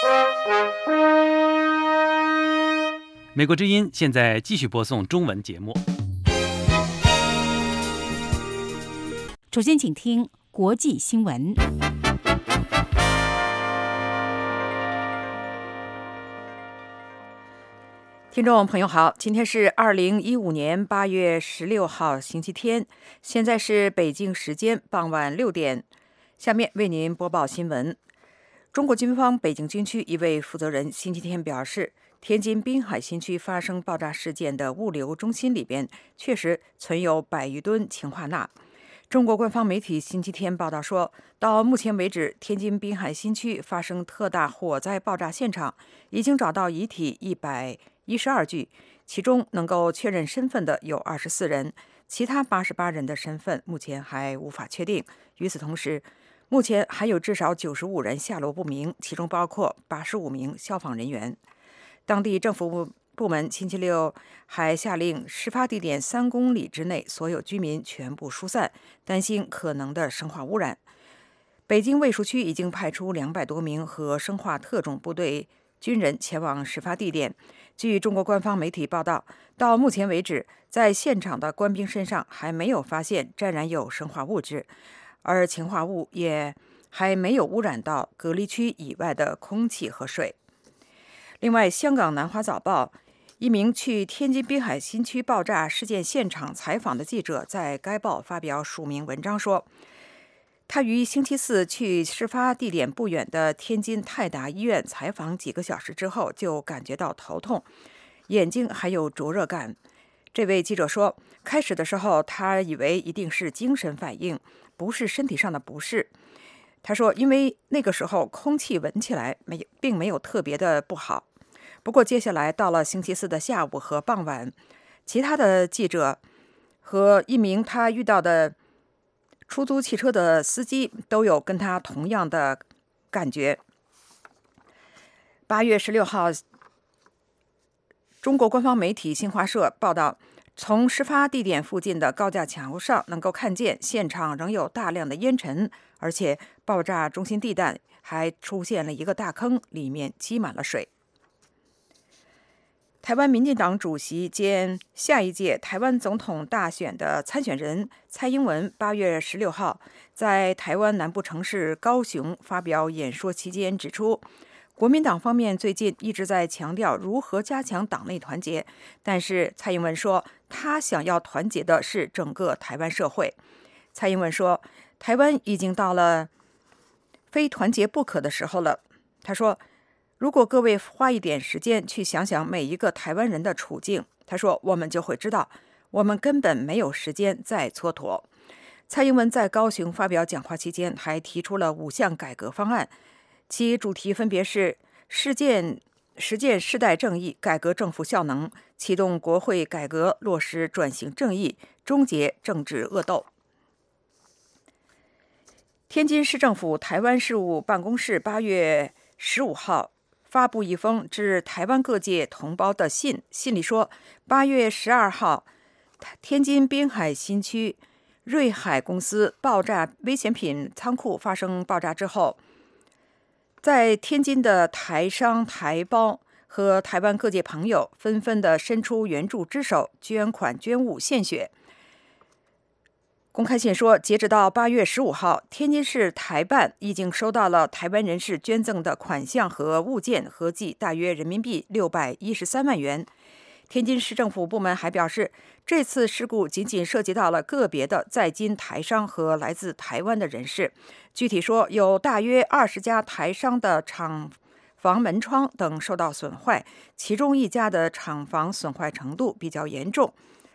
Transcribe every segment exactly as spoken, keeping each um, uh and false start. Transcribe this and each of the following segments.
美国之音现在继续播送中文节目。 首先请听国际新闻。 听众朋友好，今天是二零一五年八月十六号星期天，现在是北京时间傍晚六点，下面为您播报新闻。中国军方北京军区一位负责人星期天表示，天津滨海新区发生爆炸事件的物流中心里边确实存有百余吨氰化钠。中国官方媒体星期天报道说，到目前为止，天津滨海新区发生特大火灾爆炸现场已经找到遗体一百一十二具，其中能够确认身份的有二十四人，其他八十八人的身份目前还无法确定。与此同时，目前还有至少九十五人下落不明，其中包括八十五名消防人员。当地政府部门星期六还下令事发地点三公里之内所有居民全部疏散，担心可能的生化污染。北京卫戍区已经派出两百多名和生化特种部队军人前往事发地点。据中国官方媒体报道，到目前为止，在现场的官兵身上还没有发现沾染有生化物质，而氰化物也还没有污染到隔离区以外的空气和水。另外，香港南华早报一名去天津滨海新区爆炸事件现场采访的记者在该报发表署名文章说，他于星期四去事发地点不远的天津泰达医院采访几个小时之后，就感觉到头痛，眼睛还有灼热感。这位记者说，开始的时候他以为一定是精神反应，不是身体上的不适。他说，因为那个时候空气闻起来没并没有特别的不好。不过接下来到了星期四的下午和傍晚，其他的记者和一名他遇到的出租汽车的司机都有跟他同样的感觉。八月十六号，中国官方媒体新华社报道，从事发地点附近的高架桥上能够看见现场仍有大量的烟尘，而且爆炸中心地带还出现了一个大坑，里面积满了水。台湾民进党主席兼下一届台湾总统大选的参选人蔡英文八月十六号在台湾南部城市高雄发表演说期间指出，国民党方面最近一直在强调如何加强党内团结，但是蔡英文说，他想要团结的是整个台湾社会。蔡英文说，台湾已经到了非团结不可的时候了。他说，如果各位花一点时间去想想每一个台湾人的处境，他说，我们就会知道，我们根本没有时间再蹉跎。蔡英文在高雄发表讲话期间，还提出了五项改革方案，其主题分别是实践实践世代正义，改革政府效能，启动国会改革，落实转型正义，终结政治恶斗。天津市政府台湾事务办公室八月十五号发布一封致台湾各界同胞的信，信里说，八月十二号，天津滨海新区瑞海公司爆炸危险品仓库发生爆炸之后，在天津的台商、台胞和台湾各界朋友纷纷的伸出援助之手，捐款捐物献血。公开信说，截止到八月十五号，天津市台办已经收到了台湾人士捐赠的款项和物件，合计大约人民币六百一十三万元。天津市政府部门还表示，这次事故仅仅涉及到了个别的在京台商和来自台湾的人士。具体说，有大约二十家台商的厂房门窗等受到损坏，其中一家的厂房损坏程度比较严重。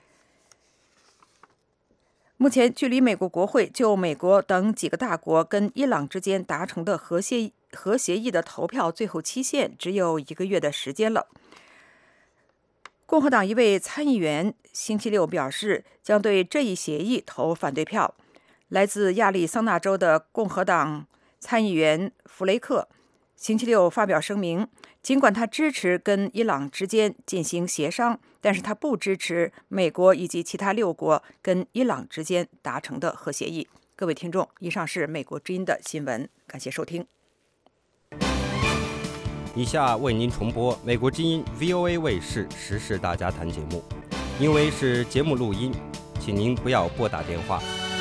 目前，距离美国国会就美国等几个大国跟伊朗之间达成的核协核协议的投票最后期限只有一个月的时间了。共和党一位参议员星期六表示，将对这一协议投反对票。来自亚利桑那州的共和党参议员弗雷克星期六发表声明，尽管他支持跟伊朗之间进行协商，但是他不支持美国以及其他六国跟伊朗之间达成的核协议。各位听众，以上是美国之音的新闻，感谢收听。 以下为您重播美国之音 V O A 卫视时事大家谈节目，因为是节目录音，请您不要拨打电话。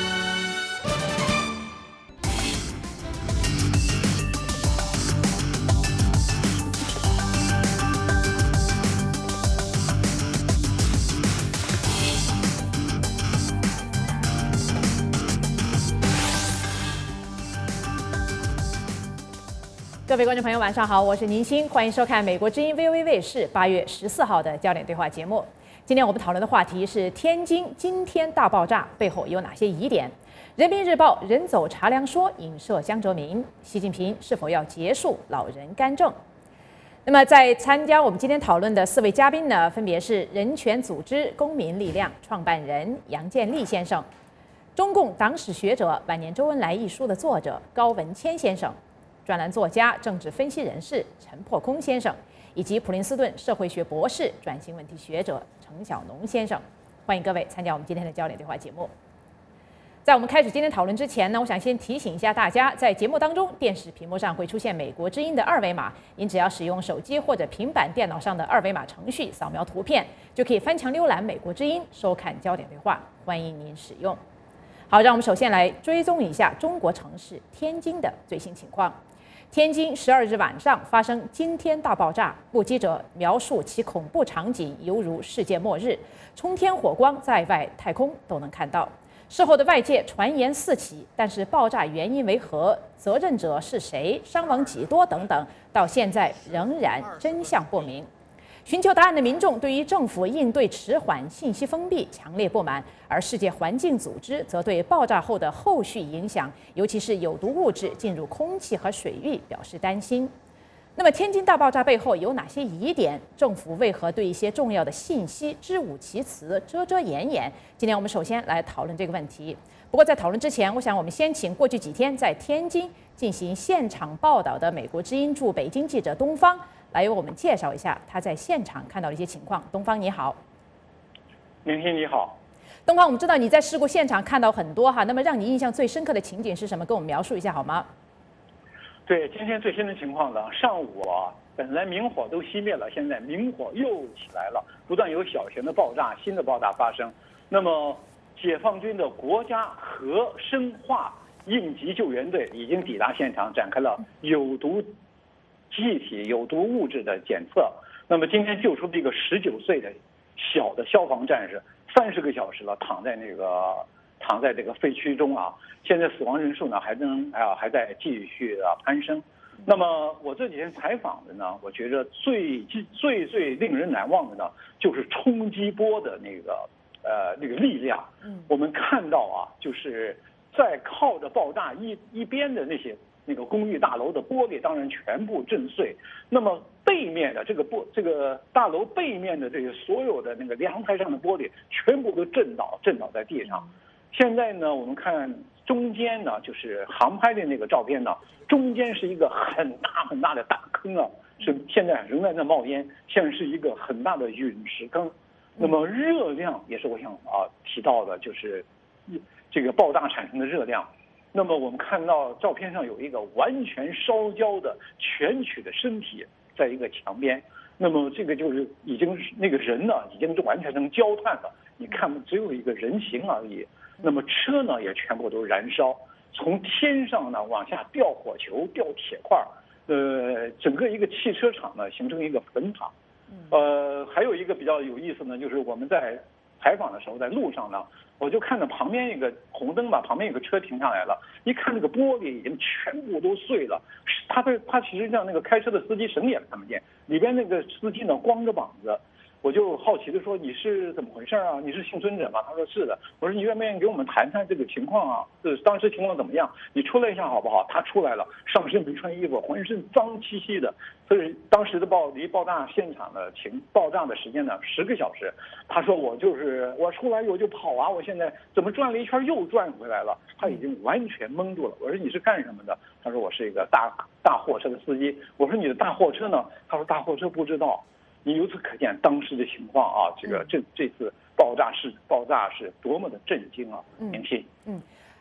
各位观众朋友，晚上好，我是宁欣，欢迎收看美国之音 V O A 卫视八月十四号的焦点对话节目。今天我们讨论的话题是天津惊天大爆炸背后有哪些疑点？人民日报人走茶凉说影射江泽民，习近平是否要结束老人干政？那么，在参加我们今天讨论的四位嘉宾呢，分别是人权组织公民力量创办人杨建立先生，中共党史学者《晚年周恩来》一书的作者高文谦先生，专栏作家、政治分析人士陈破空先生，以及普林斯顿社会学博士、转型问题学者程晓农先生，欢迎各位参加我们今天的焦点对话节目。在我们开始今天讨论之前呢，我想先提醒一下大家，在节目当中，电视屏幕上会出现美国之音的二维码，您只要使用手机或者平板电脑上的二维码程序扫描图片，就可以翻墙浏览美国之音，收看焦点对话，欢迎您使用。好，让我们首先来追踪一下中国城市天津的最新情况。天津十二日晚上发生惊天大爆炸，目击者描述其恐怖场景犹如世界末日，冲天火光在外太空都能看到。事后的外界传言四起，但是爆炸原因为何、责任者是谁、伤亡几多等等，到现在仍然真相不明。寻求答案的民众对于政府应对迟缓、信息封闭强烈不满，而世界环境组织则对爆炸后的后续影响，尤其是有毒物质进入空气和水域表示担心。那么，天津大爆炸背后有哪些疑点？政府为何对一些重要的信息支吾其词、遮遮掩掩？今天我们首先来讨论这个问题。不过在讨论之前，我想我们先请过去几天在天津进行现场报道的美国之音驻北京记者东方来为我们介绍一下他在现场看到的一些情况。东方你好。 明天你好。 东方，我们知道你在事故现场看到很多哈，那么让你印象最深刻的情景是什么？跟我们描述一下好吗？ 对，今天最新的情况呢，上午啊，本来明火都熄灭了，现在明火又起来了，不断有小型的爆炸、新的爆炸发生。那么，解放军的国家核生化应急救援队已经抵达现场，展开了有毒气体、有毒物质的检测。那么今天救出了一个十九岁的小的消防战士，三十个小时了，躺在那个躺在这个废墟中啊。现在死亡人数呢还能啊还在继续的攀升。那么我这几天采访的呢，我觉得最最最令人难忘的呢，就是冲击波的那个呃那个力量。嗯，我们看到啊，就是在靠着爆炸一一边的那些那个公寓大楼的玻璃，当然全部震碎。那么背面的这个玻这个大楼背面的这个所有的那个阳台上的玻璃，全部都震倒震倒在地上。现在呢，我们看中间呢，就是航拍的那个照片呢，中间是一个很大很大的大坑啊，是现在仍然在冒烟，像是一个很大的陨石坑。那么热量也是我想啊提到的，就是这个爆炸产生的热量。那么我们看到照片上有一个完全烧焦的全躯的身体在一个墙边，那么这个就是已经那个人呢已经完全成焦炭了，你看只有一个人形而已。那么车呢也全部都燃烧，从天上呢往下掉火球、掉铁块，呃，整个一个汽车厂呢形成一个坟场。呃，还有一个比较有意思呢，就是我们在采访的时候，在路上呢，我就看到旁边一个红灯吧，旁边有个车停下来了，一看那个玻璃已经全部都碎了。他的他其实让那个开车的司机什么也看不见，里边那个司机呢光着膀子。我就好奇的说，你是怎么回事啊？你是幸存者吗？他说是的。我说你愿不愿意给我们谈谈这个情况啊？就是当时情况怎么样？你出来一下好不好？他出来了，上身没穿衣服，浑身脏兮兮的。所以当时的爆离爆炸现场的情爆炸的时间呢，十个小时。他说我就是我出来我就跑啊，我现在怎么转了一圈又转回来了？他已经完全懵住了。我说你是干什么的？他说我是一个大大货车的司机。我说你的大货车呢？他说大货车不知道。你由此可见当时的情况啊，这个这这次爆炸是爆炸是多么的震惊啊！明星， 嗯，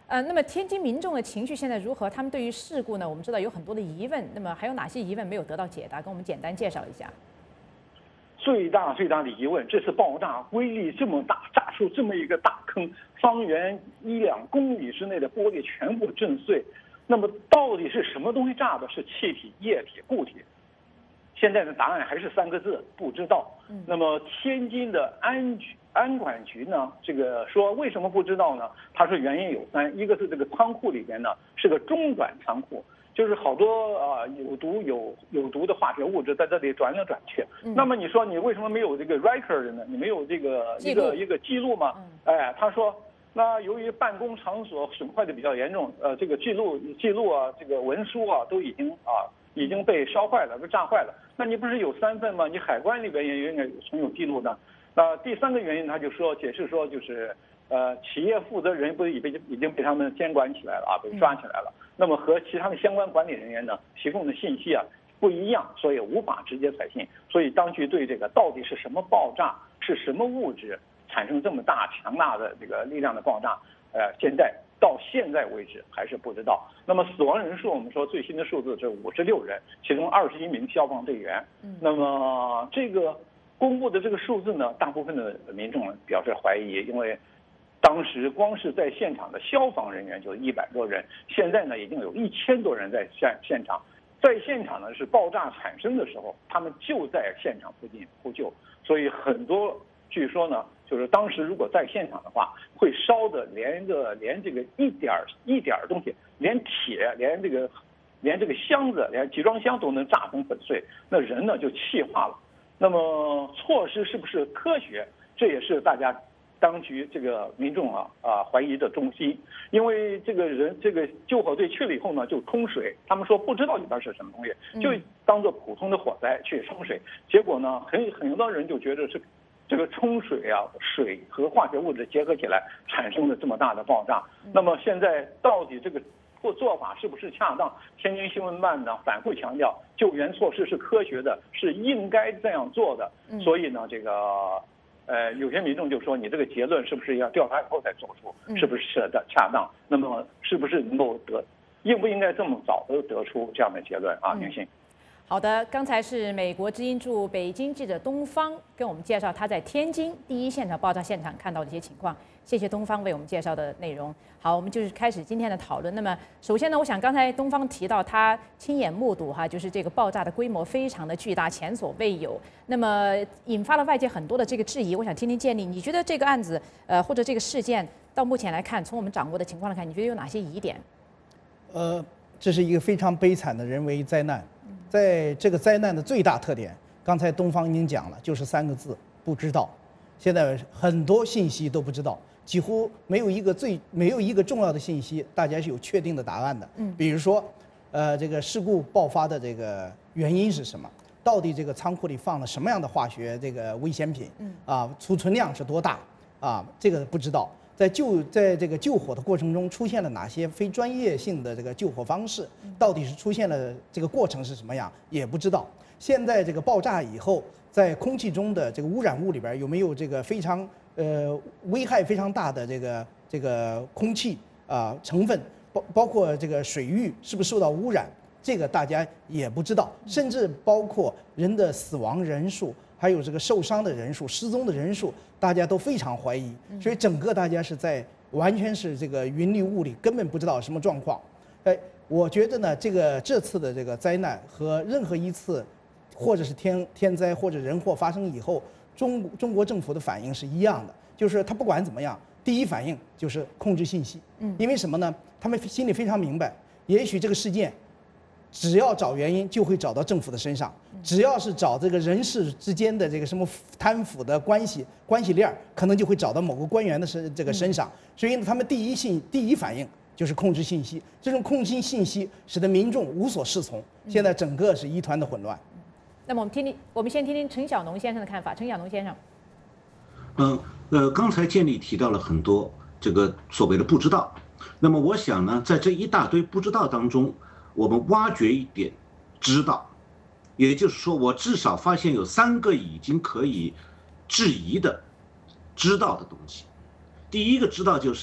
呃，那么天津民众的情绪现在如何？他们对于事故呢，我们知道有很多的疑问，那么还有哪些疑问没有得到解答？跟我们简单介绍一下。 最大最大的疑问，这次爆炸威力这么大，炸出这么一个大坑，方圆一两公里之内的玻璃全部震碎。那么到底是什么东西炸的？是气体、液体、固体？现在的答案还是三个字：不知道。那么天津的安局安管局呢，这个说为什么不知道呢？他说原因有三，一个是这个仓库里边呢是个中转仓库。就是好多啊、呃、有毒有有毒的化学物质在这里转来转去。嗯、那么你说你为什么没有这个 record 呢？你没有这个一个一个记录吗？嗯、哎，他说，那由于办公场所损坏的比较严重，呃，这个记录记录啊，这个文书啊都已经啊已经被烧坏了，被炸坏了。那你不是有三份吗？你海关里边也应该存有记录的。那第三个原因，他就说解释说就是。呃，企业负责人不是已被已经被他们监管起来了啊，被抓起来了。那么和其他的相关管理人员呢提供的信息啊不一样，所以无法直接采信。所以当局对这个到底是什么爆炸，是什么物质产生这么大强大的这个力量的爆炸，呃，现在到现在为止还是不知道。那么死亡人数，我们说最新的数字是五十六人，其中二十一名消防队员。那么这个公布的这个数字呢，大部分的民众表示怀疑，因为。当时光是在现场的消防人员就一百多人，现在呢已经有一千多人在现现场，在现场呢是爆炸产生的时候，他们就在现场附近呼救，所以很多据说呢，就是当时如果在现场的话，会烧的连个连这个一点一点东西，连铁连这个连这个箱子连集装箱都能炸成粉碎，那人呢就气化了。那么措施是不是科学？这也是大家。当局这个民众啊啊怀疑的中心，因为这个人这个救火队去了以后呢，就冲水，他们说不知道里边是什么东西，就当做普通的火灾去冲水，结果呢，很很多人就觉得是这个冲水啊，水和化学物质结合起来产生了这么大的爆炸。那么现在到底这个做做法是不是恰当？天津新闻办呢反复强调，救援措施是科学的，是应该这样做的。所以呢，这个。呃，有些民众就说，你这个结论是不是要调查以后再做出，是不是的恰当？那么是不是能够得，应不应该这么早的得出这样的结论啊？明星。 好的，刚才是美国之音驻北京记者东方跟我们介绍他在天津第一现场爆炸现场看到的一些情况。谢谢东方为我们介绍的内容。好，我们就是开始今天的讨论。那么首先呢，我想刚才东方提到他亲眼目睹哈，就是这个爆炸的规模非常的巨大，前所未有。那么引发了外界很多的这个质疑。我想听听建立，你觉得这个案子呃或者这个事件到目前来看，从我们掌握的情况来看，你觉得有哪些疑点？ 呃，这是一个非常悲惨的人为灾难。在这个灾难的最大特点，刚才东方已经讲了，就是三个字：不知道。现在很多信息都不知道，几乎没有一个最没有一个重要的信息，大家是有确定的答案的。嗯，比如说，呃，这个事故爆发的这个原因是什么？到底这个仓库里放了什么样的化学这个危险品？嗯，啊，储存量是多大？啊，这个不知道。在救在这个救火的过程中，出现了哪些非专业性的这个救火方式？到底是出现了这个过程是什么样，也不知道。现在这个爆炸以后，在空气中的这个污染物里边有没有这个非常呃危害非常大的这个这个空气啊、呃、成分，包包括这个水域是不是受到污染？这个大家也不知道，甚至包括人的死亡人数。还有这个受伤的人数、失踪的人数，大家都非常怀疑，所以整个大家是在完全是这个云里雾里，根本不知道什么状况。哎，我觉得呢，这个这次的这个灾难和任何一次，或者是天天灾或者人祸发生以后，中中国政府的反应是一样的，就是他不管怎么样，第一反应就是控制信息。嗯，因为什么呢？他们心里非常明白，也许这个事件。只要找原因，就会找到政府的身上。只要是找这个人事之间的这个什么贪腐的关系关系链，可能就会找到某个官员的身这个身上。所以呢，他们第一信第一反应就是控制信息。这种控制信息使得民众无所适从。现在整个是一团的混乱。 那么我们听听，我们先听听陈小农先生的看法。陈小农先生， 嗯呃，刚才建立提到了很多这个所谓的不知道。那么我想呢，在这一大堆不知道当中。我们挖掘一点知道，也就是说，我至少发现有三个已经可以质疑的知道的东西。第一个知道就是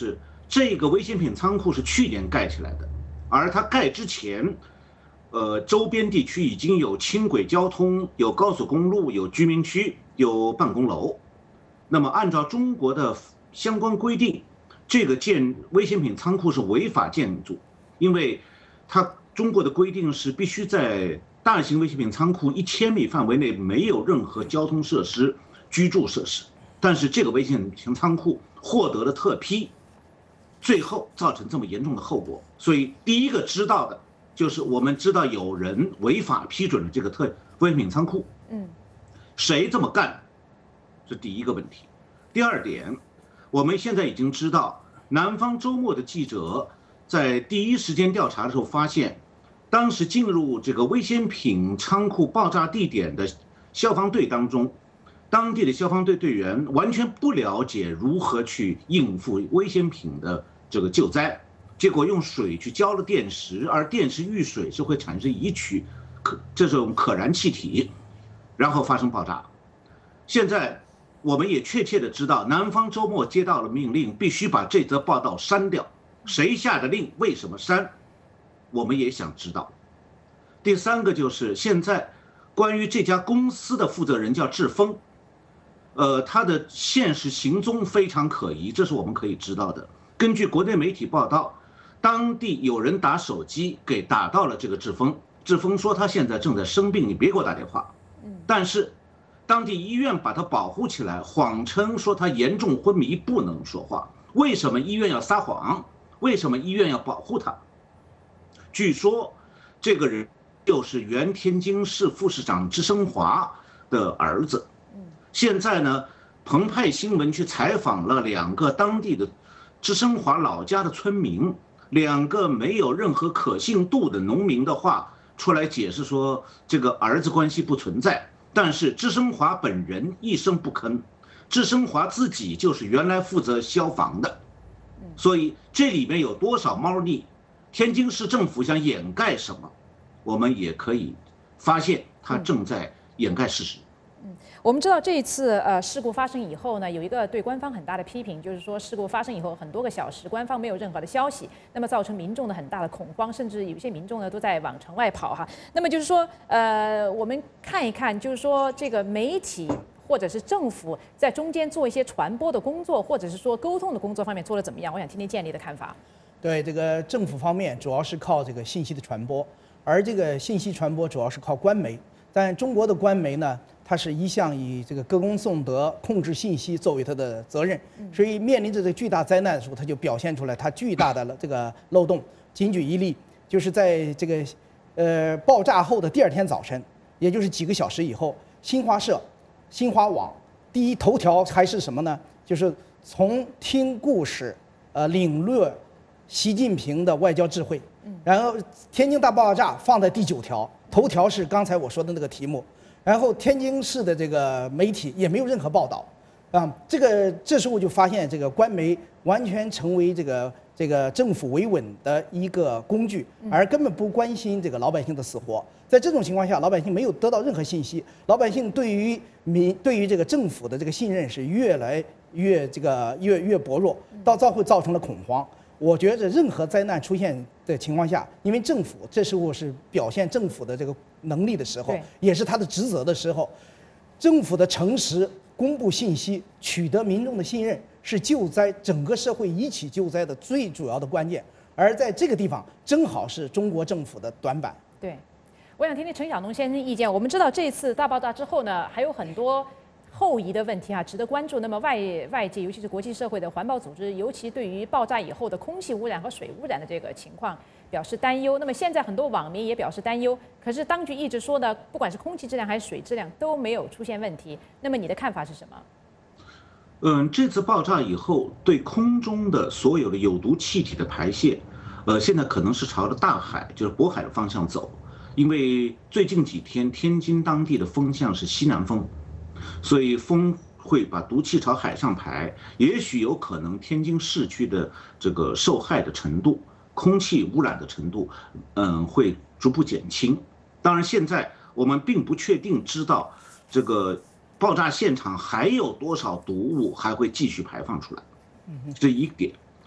这个危险品仓库是去年盖起来的，而它盖之前，呃，周边地区已经有轻轨交通、有高速公路、有居民区、有办公楼。那么按照中国的相关规定，这个建危险品仓库是违法建筑，因为它中国的规定是必须在大型危险品仓库一千米范围内没有任何交通设施、居住设施。但是这个危险品仓库获得了特批，最后造成这么严重的后果。所以第一个知道的就是我们知道有人违法批准了这个特危险品仓库，嗯，谁这么干，是第一个问题。第二点，我们现在已经知道，南方周末的记者在第一时间调查的时候发现，当时进入这个危险品仓库爆炸地点的消防队当中，当地的消防队队员完全不了解如何去应付危险品的这个救灾，结果用水去浇了电石，而电石遇水是会产生乙炔可这种可燃气体，然后发生爆炸。现在我们也确切的知道，南方周末接到了命令，必须把这则报道删掉。谁下的令？为什么删？我们也想知道。第三个就是现在关于这家公司的负责人叫志峰。呃，他的现实行踪非常可疑，这是我们可以知道的。根据国内媒体报道，当地有人打手机给打到了这个志峰，志峰说他现在正在生病，你别给我打电话。但是当地医院把他保护起来，谎称说他严重昏迷不能说话。为什么医院要撒谎？为什么医院要保护他？据说这个人就是原天津市副市长支生华的儿子。现在呢，澎湃新闻去采访了两个当地的支生华老家的村民，两个没有任何可信度的农民的话出来解释说这个儿子关系不存在，但是支生华本人一声不吭。支生华自己就是原来负责消防的，所以这里面有多少猫腻，天津市政府想掩盖什么，我们也可以发现他正在掩盖事实。 我们知道这一次呃事故发生以后呢，有一个对官方很大的批评，就是说事故发生以后很多个小时，官方没有任何的消息，那么造成民众的很大的恐慌，甚至有一些民众呢都在往城外跑哈。那么就是说，呃，我们看一看，就是说这个媒体或者是政府在中间做一些传播的工作，或者是说沟通的工作方面做得怎么样？我想听听建立的看法。 对，这个政府方面主要是靠这个信息的传播，而这个信息传播主要是靠官媒。但中国的官媒呢，它是一向以这个歌功颂德、控制信息作为它的责任，所以面临着这个巨大灾难的时候，它就表现出来它巨大的这个漏洞。仅举一例，就是在这个呃爆炸后的第二天早晨，也就是几个小时以后，新华社、新华网第一头条还是什么呢？就是从听故事，呃，领略习近平的外交智慧。然后天津大爆炸放在第九条。头条是刚才我说的那个题目，然后天津市的这个媒体也没有任何报道，啊，这个这时候就发现这个官媒完全成为这个这个政府维稳的一个工具，而根本不关心这个老百姓的死活。在这种情况下，老百姓没有得到任何信息，老百姓对于民对于这个政府的这个信任是越来越这个越越薄弱，到最后会造成了恐慌。我觉得任何灾难出现的情况下，因为政府这时候是表现政府的这个能力的时候，也是他的职责的时候，政府的诚实、公布信息、取得民众的信任，是救灾整个社会一起救灾的最主要的关键。而在这个地方，正好是中国政府的短板。 对，我想听听陈晓东先生的意见。我们知道这次大爆炸之后呢，还有很多后移的问题啊，值得关注。那么外外界，尤其是国际社会的环保组织，尤其对于爆炸以后的空气污染和水污染的这个情况表示担忧。那么现在很多网民也表示担忧，可是当局一直说呢，不管是空气质量还是水质量都没有出现问题。那么你的看法是什么？ 嗯，这次爆炸以后，对空中的所有的有毒气体的排泄，呃，现在可能是朝着大海，就是渤海的方向走，因为最近几天天津当地的风向是西南风。所以风会把毒气朝海上排，也许有可能天津市区的这个受害的程度、空气污染的程度，嗯，会逐步减轻。当然，现在我们并不确定知道这个爆炸现场还有多少毒物还会继续排放出来，这一点。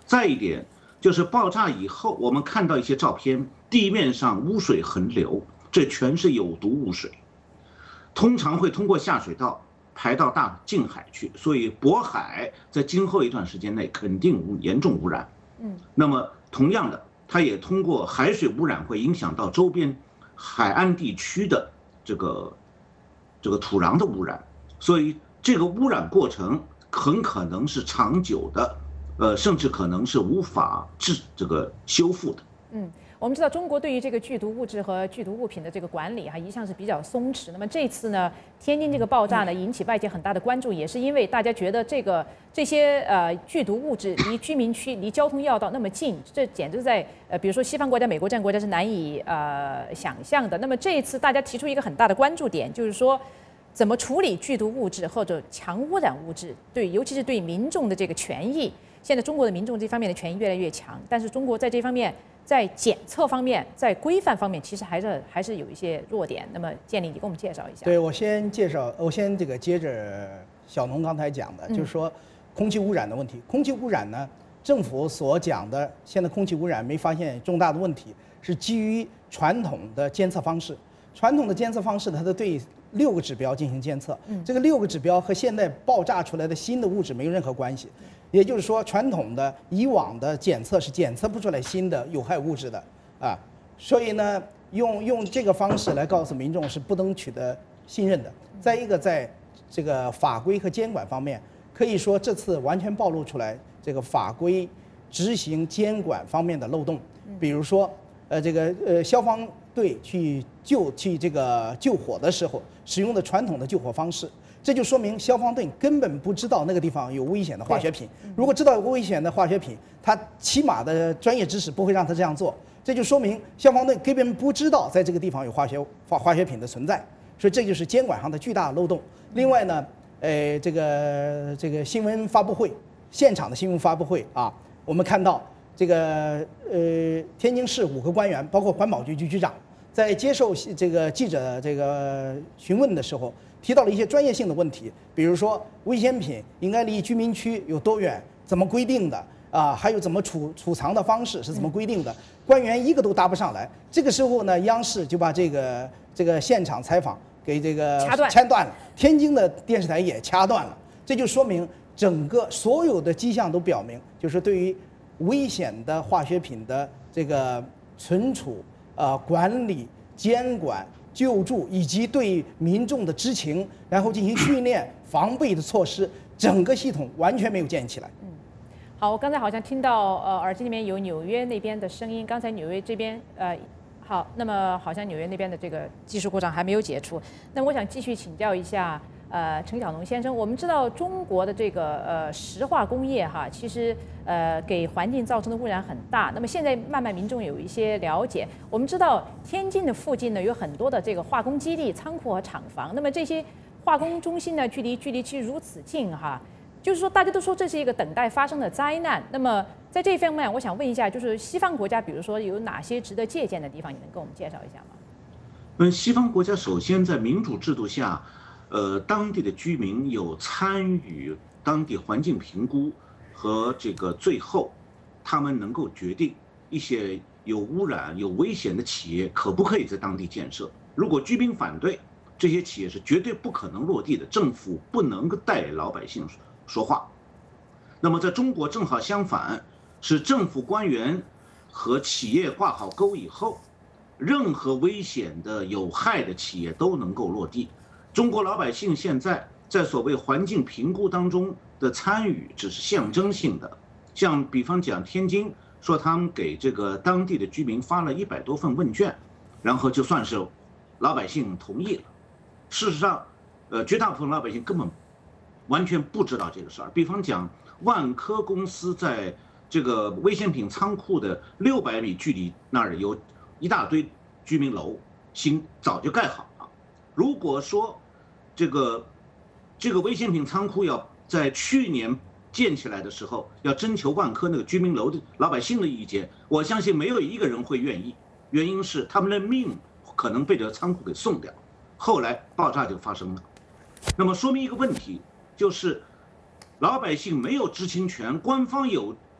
再一点就是爆炸以后，我们看到一些照片，地面上污水横流，这全是有毒污水，通常会通过下水道排到大近海去，所以渤海在今后一段时间内肯定污严重污染。嗯，那么同样的，它也通过海水污染会影响到周边海岸地区的这个这个土壤的污染，所以这个污染过程很可能是长久的，呃，甚至可能是无法治这个修复的。 嗯。我们知道中国对于这个剧毒物质和剧毒物品的这个管理哈，一向是比较松弛。那么这次呢，天津这个爆炸呢，引起外界很大的关注，也是因为大家觉得这个这些呃剧毒物质离居民区、离交通要道那么近，这简直在呃比如说西方国家、美国这样国家是难以呃想象的。那么这一次大家提出一个很大的关注点，就是说怎么处理剧毒物质或者强污染物质，对，尤其是对民众的这个权益。现在中国的民众这方面的权益越来越强，但是中国在这方面。在检测方面，在规范方面，其实还是还是有一些弱点。那么，建立你给我们介绍一下。 对，我先介绍，我先这个接着小农刚才讲的，嗯、就是说空气污染的问题。空气污染呢，政府所讲的现在空气污染没发现重大的问题，是基于传统的监测方式。传统的监测方式，它是对六个指标进行监测，嗯、这个六个指标和现在爆炸出来的新的物质没有任何关系。也就是说，传统的以往的检测是检测不出来新的有害物质的啊，所以呢，用用这个方式来告诉民众是不能取得信任的。再一个，在这个法规和监管方面，可以说这次完全暴露出来这个法规执行监管方面的漏洞。比如说，呃，这个呃消防队去救去这个救火的时候，使用的传统的救火方式。这就说明消防队根本不知道那个地方有危险的化学品。如果知道有危险的化学品，他起码的专业知识不会让他这样做。这就说明消防队根本不知道在这个地方有化学化化学品的存在。所以这就是监管上的巨大漏洞。另外呢，呃，这个这个新闻发布会，现场的新闻发布会啊，我们看到这个呃天津市五个官员，包括环保局局局长，在接受这个记者这个询问的时候。提到了一些专业性的问题，比如说危险品应该离居民区有多远，怎么规定的啊？还有怎么储储藏的方式是怎么规定的？官员一个都答不上来。这个时候呢，央视就把这个这个现场采访给这个掐断掐断了，天津的电视台也掐断了。这就说明整个所有的迹象都表明，就是对于危险的化学品的这个存储、呃管理、监管。救助以及对民众的知情，然后进行训练、防备的措施，整个系统完全没有建立起来。 嗯，好，我刚才好像听到呃耳机里面有纽约那边的声音，刚才纽约这边呃好，那么好像纽约那边的这个技术故障还没有解除，那我想继续请教一下。呃，陈小农先生，我们知道中国的这个呃石化工业哈，其实呃给环境造成的污染很大。那么现在慢慢民众有一些了解，我们知道天津的附近呢有很多的这个化工基地、仓库和厂房。那么这些化工中心呢，距离距离其实如此近哈，就是说大家都说这是一个等待发生的灾难。那么在这方面，我想问一下，就是西方国家，比如说有哪些值得借鉴的地方，你能跟我们介绍一下吗？ 嗯，西方国家首先在民主制度下。呃，当地的居民有参与当地环境评估和这个最后，他们能够决定一些有污染、有危险的企业可不可以在当地建设。如果居民反对，这些企业是绝对不可能落地的，政府不能够代老百姓说话。那么在中国正好相反，是政府官员和企业挂好钩以后，任何危险的、有害的企业都能够落地。中国老百姓现在在所谓环境评估当中的参与只是象征性的，像比方讲天津说他们给这个当地的居民发了一百多份问卷，然后就算是老百姓同意了。事实上，呃，绝大部分老百姓根本完全不知道这个事儿。比方讲，万科公司在这个危险品仓库的六百米距离那儿有一大堆居民楼，新早就盖好了。如果说这个这个危险品仓库要在去年建起来的时候，要征求万科那个居民楼的老百姓的意见，我相信没有一个人会愿意。原因是他们的命可能被这个仓库给送掉。后来爆炸就发生了，那么说明一个问题，就是老百姓没有知情权，官方有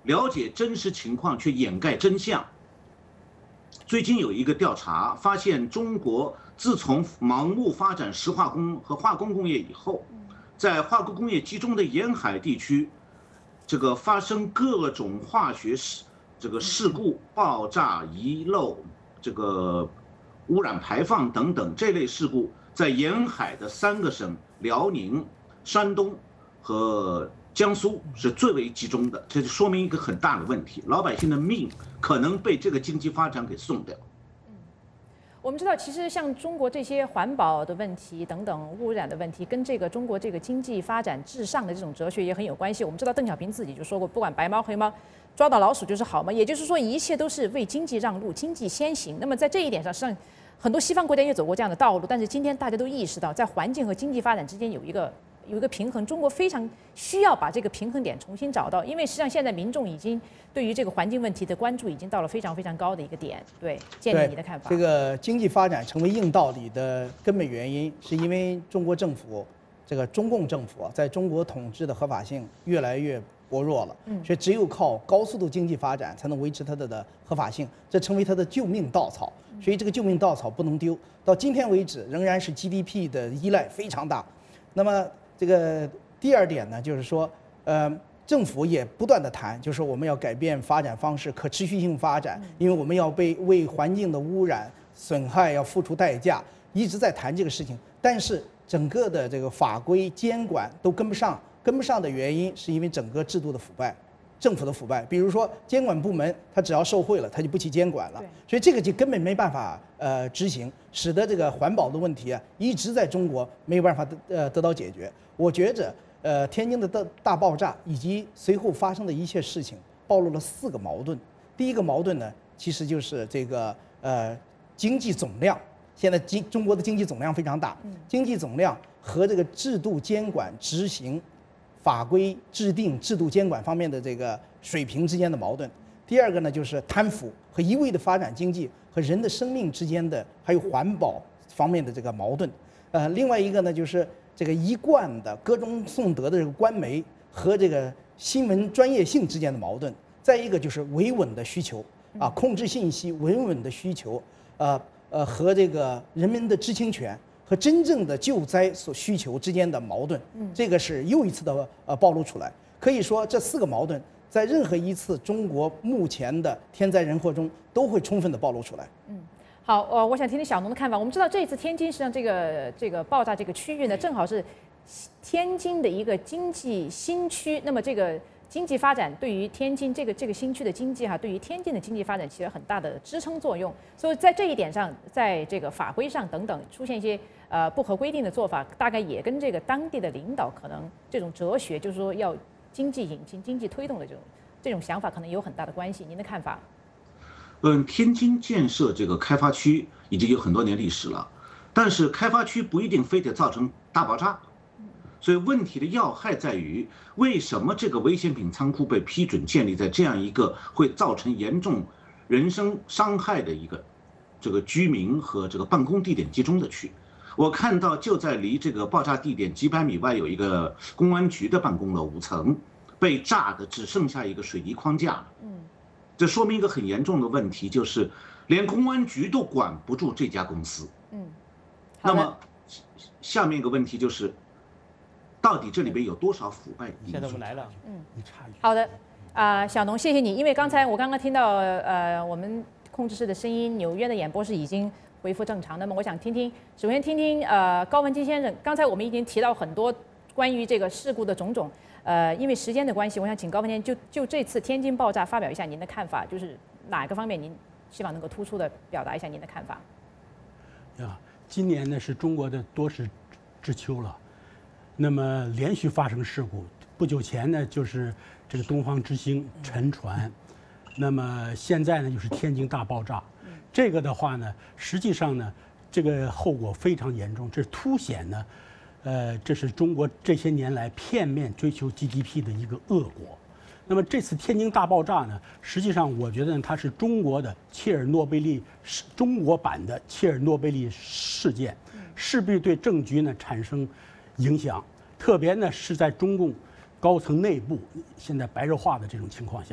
了解真实情况却掩盖真相。最近有一个调查发现，中国自从盲目发展石化工和化工工业以后，在化工工业集中的沿海地区，这个发生各种化学事这个事故、爆炸、遗漏、这个污染排放等等这类事故，在沿海的三个省辽宁、山东和江苏是最为集中的，这就说明一个很大的问题：老百姓的命可能被这个经济发展给送掉。 我们知道，其实像中国这些环保的问题等等污染的问题，跟这个中国这个经济发展至上的这种哲学也很有关系。我们知道邓小平自己就说过，不管白猫黑猫，抓到老鼠就是好嘛。也就是说，一切都是为经济让路，经济先行。那么在这一点上，实际上很多西方国家也走过这样的道路，但是今天大家都意识到，在环境和经济发展之间有一个有一个平衡。中国非常需要把这个平衡点重新找到，因为实际上现在民众已经对于这个环境问题的关注已经到了非常非常高的一个点。对，建立你的看法。 这个经济发展成为硬道理的根本原因，是因为中国政府，这个中共政府在中国统治的合法性越来越薄弱了，嗯，所以只有靠高速度经济发展才能维持它的的合法性，这成为它的救命稻草。所以这个救命稻草不能丢。到今天为止，仍然是 G D P 的依赖非常大。那么这个第二点呢，就是说，呃，政府也不断的谈，就是我们要改变发展方式，可持续性发展，因为我们要被为环境的污染损害要付出代价，一直在谈这个事情。但是整个的这个法规监管都跟不上，跟不上的原因是因为整个制度的腐败。政府的腐败，比如说监管部门，他只要受贿了，他就不去监管了，所以这个就根本没办法呃执行，使得这个环保的问题啊一直在中国没有办法得呃得到解决。我觉着呃天津的大大爆炸以及随后发生的一切事情，暴露了四个矛盾。第一个矛盾呢，其实就是这个呃经济总量，现在经中国的经济总量非常大，经济总量和这个制度监管执行。法规制定、制度监管方面的这个水平之间的矛盾。第二个呢，就是贪腐和一味的发展经济和人的生命之间的，还有环保方面的这个矛盾。呃，另外一个呢，就是这个一贯的歌中颂德的这个官媒和这个新闻专业性之间的矛盾。再一个就是维稳的需求啊，控制信息、维稳的需求，呃呃和这个人民的知情权。和真正的救灾所需求之间的矛盾，这个是又一次的呃暴露出来。可以说，这四个矛盾在任何一次中国目前的天灾人祸中都会充分的暴露出来。 嗯，好，呃，我想听听小农的看法。我们知道这一次天津实际上这个这个爆炸这个区域呢，正好是天津的一个经济新区。那么这个经济发展对于天津这个这个新区的经济哈，对于天津的经济发展起了很大的支撑作用。所以在这一点上，在这个法规上等等出现一些呃不合规定的做法，大概也跟这个当地的领导可能这种哲学，就是说要经济引擎、经济推动的这种这种想法，可能有很大的关系。您的看法？ 嗯，天津建设这个开发区已经有很多年历史了，但是开发区不一定非得造成大爆炸。所以问题的要害在于，为什么这个危险品仓库被批准建立在这样一个会造成严重人身伤害的一个这个居民和这个办公地点集中的区？我看到就在离这个爆炸地点几百米外有一个公安局的办公楼五层，被炸的只剩下一个水泥框架了。嗯，这说明一个很严重的问题，就是连公安局都管不住这家公司。嗯，那么下面一个问题就是。到底这里边有多少腐败因素？ 现在我们来了， 嗯，好的，啊、呃，小农，谢谢你，因为刚才我刚刚听到呃我们控制室的声音，纽约的演播室已经恢复正常。那么我想听听，首先听听呃高文基先生，刚才我们已经提到很多关于这个事故的种种，呃，因为时间的关系，我想请高文先生就就这次天津爆炸发表一下您的看法，就是哪个方面您希望能够突出的表达一下您的看法？ 呀，今年呢是中国的多事之秋了。那么连续发生事故，不久前呢就是这个东方之星沉船，那么现在呢就是天津大爆炸。这个的话呢，实际上呢，这个后果非常严重，这凸显呢，呃，这是中国这些年来片面追求 G D P 的一个恶果。那么这次天津大爆炸呢，实际上我觉得它是中国的切尔诺贝利中国版的切尔诺贝利事件，势必对政局呢产生影响，特别呢是在中共高层内部现在白热化的这种情况下，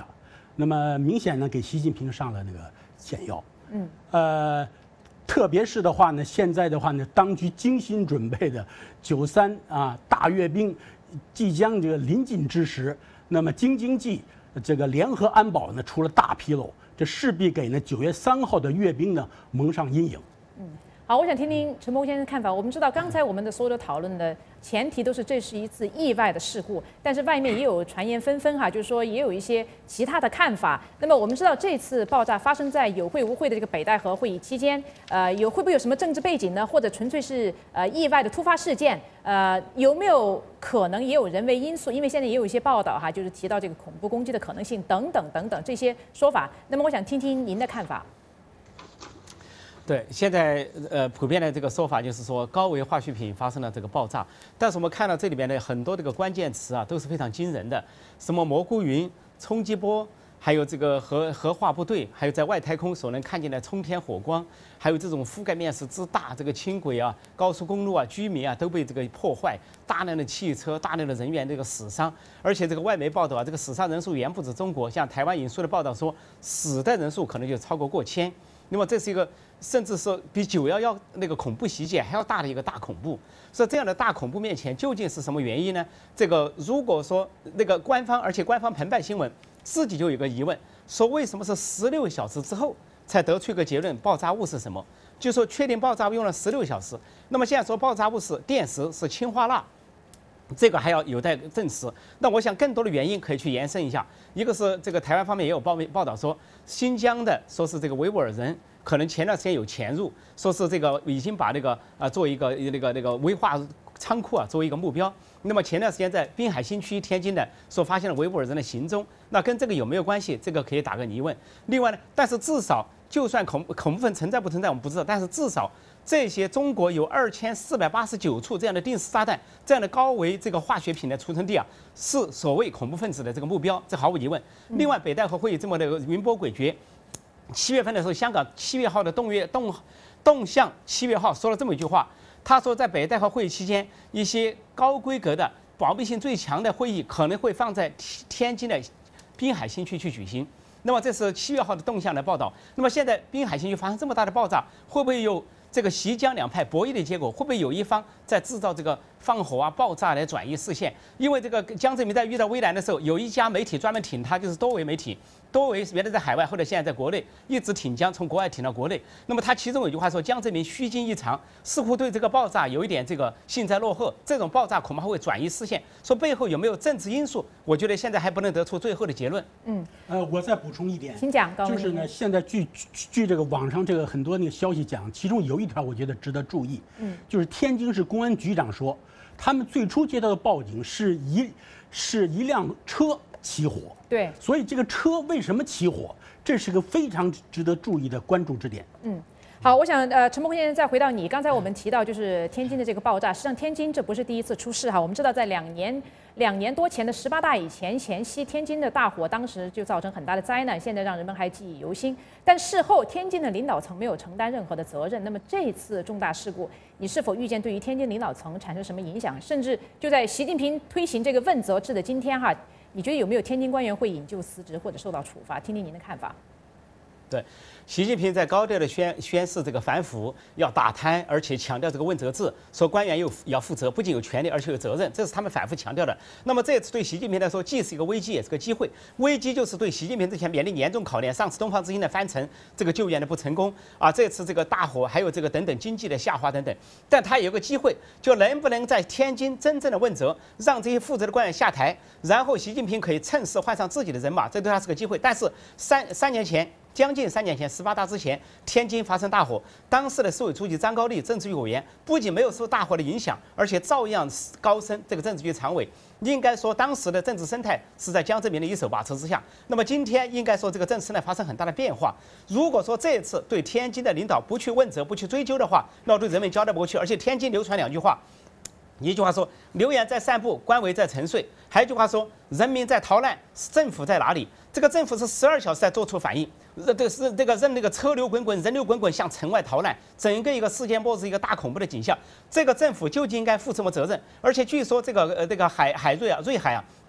那么明显呢给习近平上了那个险药。 嗯， 呃，特别是的话呢，现在的话呢，当局精心准备的九三啊大阅兵即将这个临近之时，那么京津冀这个联合安保呢出了大纰漏，这势必给呢九月三号的阅兵呢蒙上阴影。 嗯。好，我想听听陈伯先生的看法。我们知道，刚才我们的所有的讨论的前提都是这是一次意外的事故，但是外面也有传言纷纷哈，就是说也有一些其他的看法。那么我们知道，这次爆炸发生在有会无会的这个北戴河会议期间，呃，有会不会有什么政治背景呢？或者纯粹是呃意外的突发事件？呃，有没有可能也有人为因素？因为现在也有一些报道哈，就是提到这个恐怖攻击的可能性等等等等这些说法。那么我想听听您的看法。 对，现在呃普遍的这个说法就是说高危化学品发生了这个爆炸，但是我们看到这里边的很多这个关键词啊都是非常惊人的，什么蘑菇云、冲击波，还有这个核核化部队，还有在外太空所能看见的冲天火光，还有这种覆盖面是之大，这个轻轨啊、高速公路啊、居民啊都被这个破坏，大量的汽车、大量的人员这个死伤，而且这个外媒报道啊，这个死伤人数远不止中国，像台湾引述的报道说，死的人数可能就超过过千。那么这是一个，甚至是比九幺幺那个恐怖袭击还要大的一个大恐怖。所以这样的大恐怖面前，究竟是什么原因呢？这个如果说那个官方，而且官方澎湃新闻自己就有个疑问，说为什么是十六小时之后才得出一个结论，爆炸物是什么？就说确定爆炸物用了十六小时。那么现在说爆炸物是电石，是氰化钠。这个还要有待证实。那我想更多的原因可以去延伸一下，一个是这个台湾方面也有报报道说，新疆的说是这个维吾尔人可能前段时间有潜入，说是这个已经把那个啊做一个那个那个危化仓库啊作为一个目标。那么前段时间在滨海新区天津的说发现了维吾尔人的行踪，那跟这个有没有关系？这个可以打个疑问。另外呢，但是至少就算恐恐怖分子存在不存在我们不知道，但是至少这些中国有二千四百八十九处这样的定时炸弹，这样的高危这个化学品的储存地啊，是所谓恐怖分子的这个目标，这毫无疑问。另外，北戴河会议这么的云波诡谲，七月份的时候，香港七月号的动月动动向七月号说了这么一句话，他说在北戴河会议期间，一些高规格的保密性最强的会议可能会放在天津的滨海新区去举行。那么这是七月号的动向的报道。那么现在滨海新区发生这么大的爆炸，会不会有这个习江两派博弈的结果？会不会有一方在制造这个放火啊、爆炸来转移视线？因为这个江泽民在遇到危难的时候，有一家媒体专门挺他，就是多维媒体。多维原来在海外，后来现在在国内，一直挺江，从国外挺到国内。那么他其中有一句话说，江泽民虚惊一场，似乎对这个爆炸有一点这个幸灾乐祸。这种爆炸恐怕会转移视线，说背后有没有政治因素？我觉得现在还不能得出最后的结论。 嗯， 呃，我再补充一点， 请讲。 就是呢，现在据据这个网上这个很多那个消息讲，其中有一条我觉得值得注意，嗯，就是天津市公安局长说，他们最初接到的报警是一是一辆车起火， 对， 所以这个车为什么起火，这是个非常值得注意的关注之点。 嗯。好，我想呃，陈伯先生再回到你，刚才我们提到就是天津的这个爆炸，实际上天津这不是第一次出事哈。我们知道在两年两年多前的十八大以前前夕，天津的大火当时就造成很大的灾难，现在让人们还记忆犹新。但事后天津的领导层没有承担任何的责任。那么这次重大事故，你是否预见对于天津领导层产生什么影响？甚至就在习近平推行这个问责制的今天哈，你觉得有没有天津官员会引咎辞职或者受到处罚？听听您的看法。 对，习近平在高调的宣宣示这个反腐，要打贪，而且强调这个问责制，说官员又要负责，不仅有权利，而且有责任，这是他们反复强调的。那么这次对习近平来说，既是一个危机，也是个机会。危机就是对习近平之前面临严重考验，上次东方之星的翻沉，这个救援的不成功啊，这次这个大火，还有这个等等经济的下滑等等。但他有个机会，就能不能在天津真正的问责，让这些负责的官员下台，然后习近平可以趁势换上自己的人马，这对他是个机会。但是三三年前。将近三年前，十八大之前，天津发生大火，当时的市委书记张高丽政治局委员不仅没有受大火的影响，而且照样高升这个政治局常委。应该说，当时的政治生态是在江泽民的一手把持之下。那么今天，应该说这个政治生态发生很大的变化。如果说这一次对天津的领导不去问责、不去追究的话，那对人们交代不过去。而且天津流传两句话。一句话说，流言在散布，官为在沉睡；还有一句话说，人民在逃难，政府在哪里？这个政府是十二小时在做出反应，这个是这个任那个车流滚滚、人流滚滚向城外逃难，整个一个世界末日一个大恐怖的景象。这个政府究竟应该负什么责任？而且据说这个呃这个海海瑞啊瑞海啊，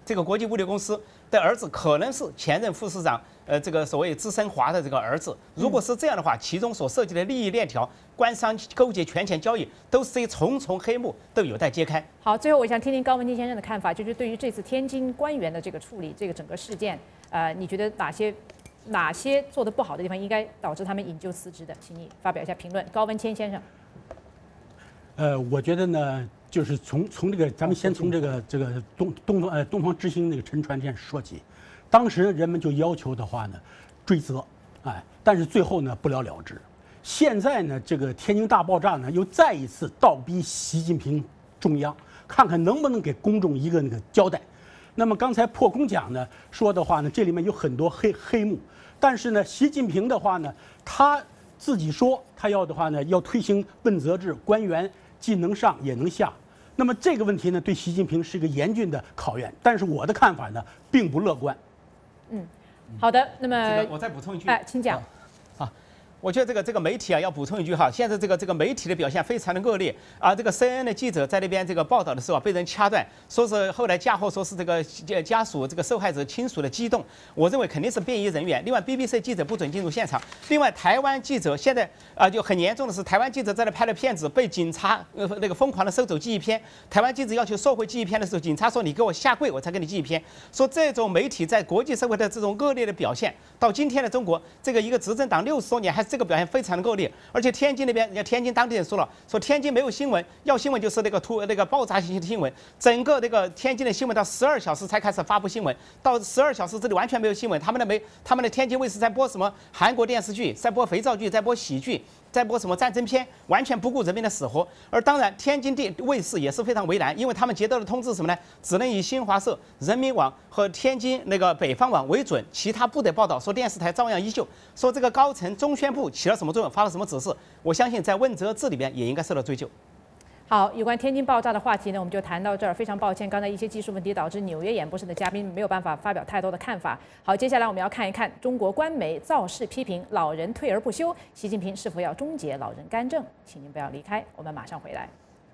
这个国际物流公司的儿子可能是前任副市长，呃，这个所谓资深华的这个儿子。如果是这样的话，其中所涉及的利益链条、官商勾结、权钱交易，都是一重重黑幕，都有待揭开。 好，最后我想听听高文金先生的看法，就是对于这次天津官员的这个处理，这个整个事件，呃，你觉得哪些哪些做得不好的地方，应该导致他们引咎辞职的？请你发表一下评论。高文谦先生。 呃，我觉得呢，就是从从这个，咱们先从这个这个东东方呃东方之星那个沉船这件事说起。当时人们就要求的话呢，追责，哎，但是最后呢不了了之。现在呢，这个天津大爆炸呢，又再一次倒逼习近平中央，看看能不能给公众一个那个交代。那么刚才破空讲呢说的话呢，这里面有很多黑黑幕，但是呢，习近平的话呢，他自己说他要的话呢，要推行问责制，官员既能上也能下。那么这个问题呢，对习近平是一个严峻的考验。但是我的看法呢，并不乐观。 嗯，好的。那么、 这个我再补充一句， 哎，请讲。 啊，我觉得这个这个媒体啊，要补充一句哈，现在这个这个媒体的表现非常的恶劣啊。这个 C N N 的记者在那边这个报道的时候、啊、被人掐断，说是后来嫁祸说是这个家属这个受害者亲属的激动，我认为肯定是便衣人员。另外 B B C 记者不准进入现场。另外台湾记者现在啊就很严重的是，台湾记者在那拍的片子被警察呃那个疯狂的收走记忆片。台湾记者要求收回记忆片的时候，警察说你给我下跪，我才给你记忆片。说这种媒体在国际社会的这种恶劣的表现，到今天的中国这个一个执政党六十多年还是这个表现非常的恶劣。而且天津那边，人家天津当地人说了，说天津没有新闻，要新闻就是那个突那个爆炸性的新闻。整个那个天津的新闻到十二小时才开始发布新闻，到十二小时这里完全没有新闻。他们的媒，他们的天津卫视在播什么韩国电视剧，在播肥皂剧，在播喜剧，在播什么战争片，完全不顾人民的死活。而当然，天津电卫视也是非常为难，因为他们接到的通知什么呢？只能以新华社、人民网和天津那个北方网为准，其他不得报道。说电视台照样依旧。说这个高层中宣部起了什么作用，发了什么指示？我相信在问责制里边也应该受到追究。 好，有关天津爆炸的话题呢，我们就谈到这儿。非常抱歉，刚才一些技术问题导致纽约演播室的嘉宾没有办法发表太多的看法。好，接下来我们要看一看中国官媒造势批评老人退而不休，习近平是否要终结老人干政？请您不要离开，我们马上回来。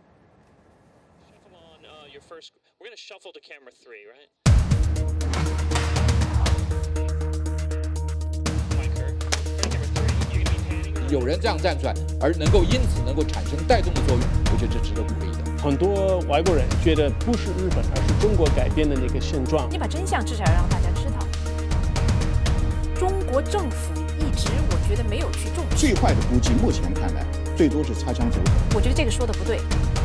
有人这样站出来，而能够因此能够产生带动的作用，我觉得这值得鼓励的。 很多外国人觉得不是日本，而是中国改变的那个现状。 你把真相至少要让大家知道。中国政府一直我觉得没有去重视。 最坏的估计，目前看来最多是擦枪走火。 我觉得这个说的不对。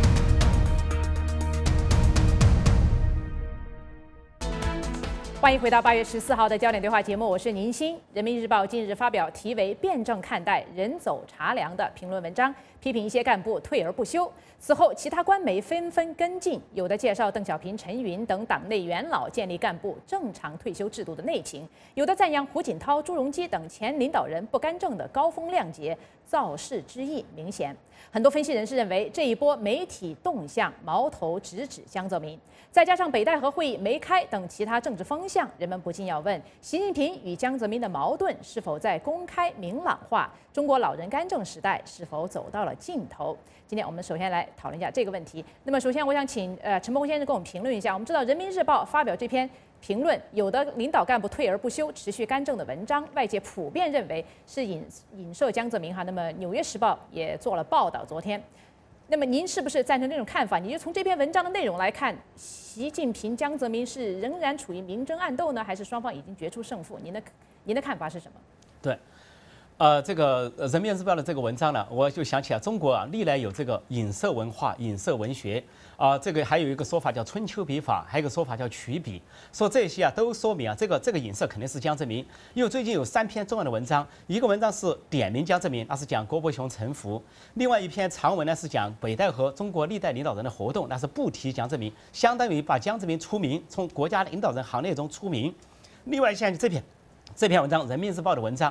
欢迎回到八月十四号的焦点对话节目，我是宁鑫。人民日报近日发表题为《辩证看待人走茶凉》的评论文章，批评一些干部退而不休。此后，其他官媒纷纷跟进，有的介绍邓小平、陈云等党内元老建立干部正常退休制度的内情，有的赞扬胡锦涛、朱镕基等前领导人不干政的高风亮节，造势之意明显。很多分析人士认为，这一波媒体动向矛头直指江泽民，再加上北戴河会议没开等其他政治风向，人们不禁要问：习近平与江泽民的矛盾是否在公开明朗化？中国老人干政时代是否走到了尽头？今天我们首先来讨论一下这个问题。那么，首先我想请呃陈伯公先生给我们评论一下。我们知道《人民日报》发表这篇评论，有的领导干部退而不休、持续干政的文章，外界普遍认为是影影射江泽民哈。那么，《纽约时报》也做了报道，昨天。那么您是不是赞成这种看法？你就从这篇文章的内容来看，习近平、江泽民是仍然处于明争暗斗呢，还是双方已经决出胜负？您的您的看法是什么？ 对。呃，这个《人民日报》的这个文章呢，我就想起来，中国啊，历来有这个影射文化、影射文学啊、呃，这个还有一个说法叫春秋笔法，还有一个说法叫曲笔，说这些啊都说明啊，这个这个影射肯定是江泽民。因为最近有三篇重要的文章，一个文章是点名江泽民，那是讲郭伯雄沉浮；另外一篇长文呢是讲北戴河中国历代领导人的活动，那是不提江泽民，相当于把江泽民除名，从国家领导人行列中除名。另外像这篇这篇文章，《人民日报》的文章。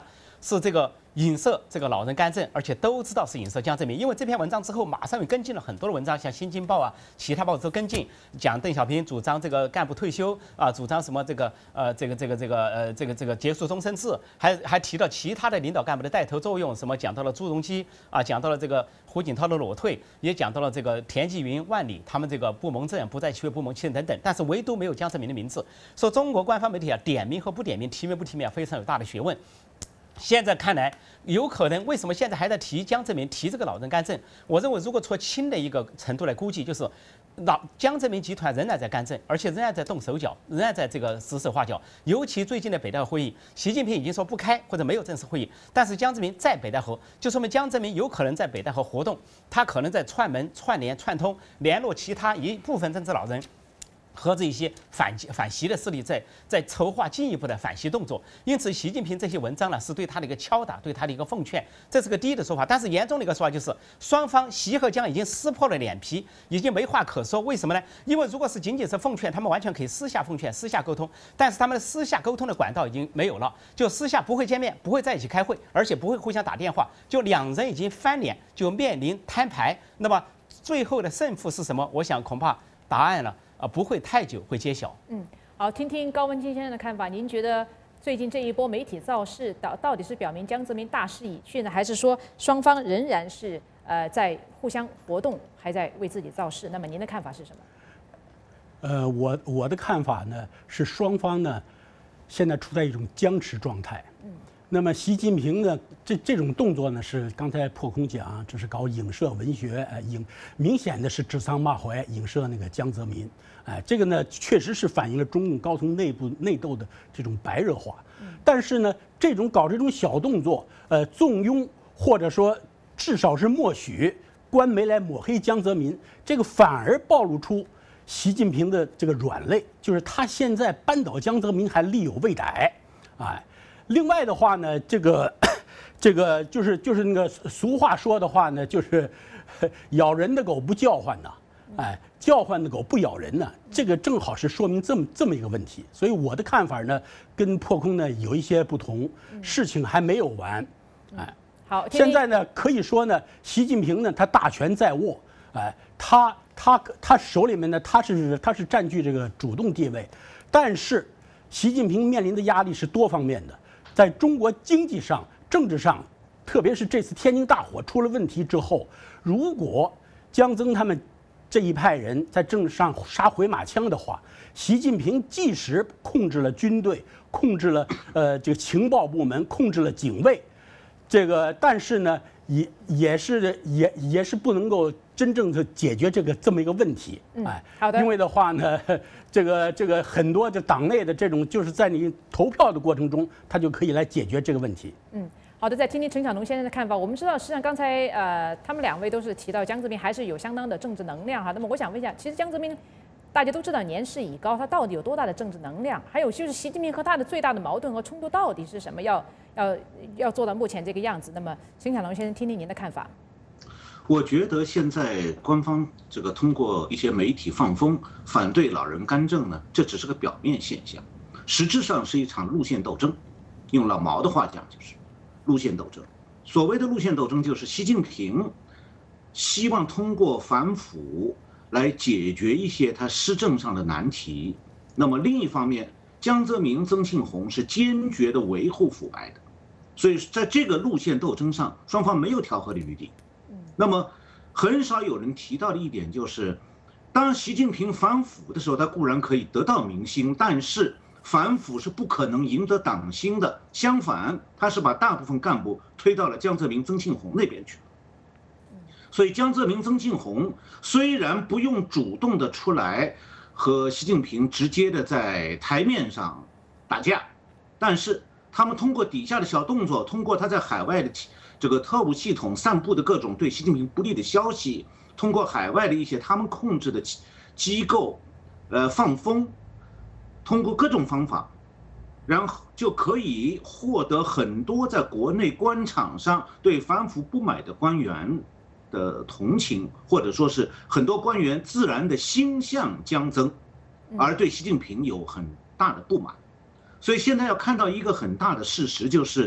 是这个影射这个老人干政，而且都知道是影射江泽民。因为这篇文章之后，马上又跟进了很多的文章，像《新京报》啊，其他报纸都跟进，讲邓小平主张这个干部退休啊，主张什么这个呃这个这个这个呃这个这个结束终身制，还还提到其他的领导干部的带头作用，什么讲到了朱镕基啊，讲到了这个胡锦涛的裸退，也讲到了这个田纪云、万里他们这个不蒙正、不在其位、不蒙其任等等，但是唯独没有江泽民的名字。说中国官方媒体啊，点名和不点名、提名不提名啊，非常有大的学问。现在看来，有可能为什么现在还在提江泽民提这个老人干政？我认为，如果从轻的一个程度来估计，就是老江泽民集团仍然在干政，而且仍然在动手脚，仍然在这个指手画脚。尤其最近的北戴河会议，习近平已经说不开或者没有正式会议，但是江泽民在北戴河，就说明江泽民有可能在北戴河活动，他可能在串门、串联、串通，联络其他一部分政治老人。和这一些反反习的势力在在筹划进一步的反习动作，因此习近平这些文章呢是对他的一个敲打，对他的一个奉劝，这是个第一的说法。但是严重的一个说法就是双方习和江已经撕破了脸皮，已经没话可说。为什么呢？因为如果是仅仅是奉劝，他们完全可以私下奉劝、私下沟通，但是他们的私下沟通的管道已经没有了，就私下不会见面，不会在一起开会，而且不会互相打电话，就两人已经翻脸，就面临摊牌。那么最后的胜负是什么？我想恐怕答案呢？啊，不会太久会揭晓。 嗯，好，听听高文清先生的看法。您觉得最近这一波媒体造势，到到底是表明江泽民大势已去呢，还是说双方仍然是呃在互相活动，还在为自己造势？那么您的看法是什么？ 呃，我我的看法呢是双方呢现在处在一种僵持状态。嗯。那么习近平呢，这这种动作呢，是刚才破空讲，这是搞影射文学，呃，影明显的是指桑骂槐，影射那个江泽民，哎、呃，这个呢，确实是反映了中共高层内部内斗的这种白热化。但是呢，这种搞这种小动作，呃，纵庸或者说至少是默许官媒来抹黑江泽民，这个反而暴露出习近平的这个软肋，就是他现在扳倒江泽民还力有未逮，哎。另外的话呢，这个，这个就是就是那个俗话说的话呢，就是咬人的狗不叫唤呐，哎，叫唤的狗不咬人呐，这个正好是说明这么这么一个问题。所以我的看法呢，跟破空呢有一些不同，事情还没有完，哎， 好， 现在呢可以说呢，习近平呢他大权在握，哎，他他他手里面呢他是他是占据这个主动地位，但是习近平面临的压力是多方面的。在中国经济上、政治上，特别是这次天津大火出了问题之后，如果江增他们这一派人在政治上杀回马枪的话，习近平即使控制了军队，控制了呃这个情报部门，控制了警卫，这个但是呢，也也是也也是不能够真正的解决这个这么一个问题。哎， 好的。 因为的话呢，这个这个很多的党内的这种，就是在你投票的过程中，他就可以来解决这个问题。 嗯，好的，再听听陈小农先生的看法。我们知道，实际上刚才呃，他们两位都是提到江泽民还是有相当的政治能量哈。那么我想问一下，其实江泽民大家都知道年事已高，他到底有多大的政治能量？还有就是习近平和他的最大的矛盾和冲突到底是什么？要要要做到目前这个样子。那么陈小农先生，听听您的看法。 我觉得现在官方这个通过一些媒体放风反对老人干政呢，这只是个表面现象，实质上是一场路线斗争。用老毛的话讲，就是路线斗争。所谓的路线斗争，就是习近平希望通过反腐来解决一些他施政上的难题。那么另一方面，江泽民、曾庆红是坚决的维护腐败的，所以在这个路线斗争上，双方没有调和的余地。那么很少有人提到的一点就是，当习近平反腐的时候，他固然可以得到民心，但是反腐是不可能赢得党心的。相反，他是把大部分干部推到了江泽民、曾庆红那边去。所以江泽民、曾庆红虽然不用主动的出来和习近平直接的在台面上打架，但是他们通过底下的小动作，通过他在海外的这个特务系统散布的各种对习近平不利的消息，通过海外的一些他们控制的机构，呃放风，通过各种方法，然后就可以获得很多在国内官场上对反腐不满的官员的同情，或者说是很多官员自然的心向江增，而对习近平有很大的不满。所以现在要看到一个很大的事实，就是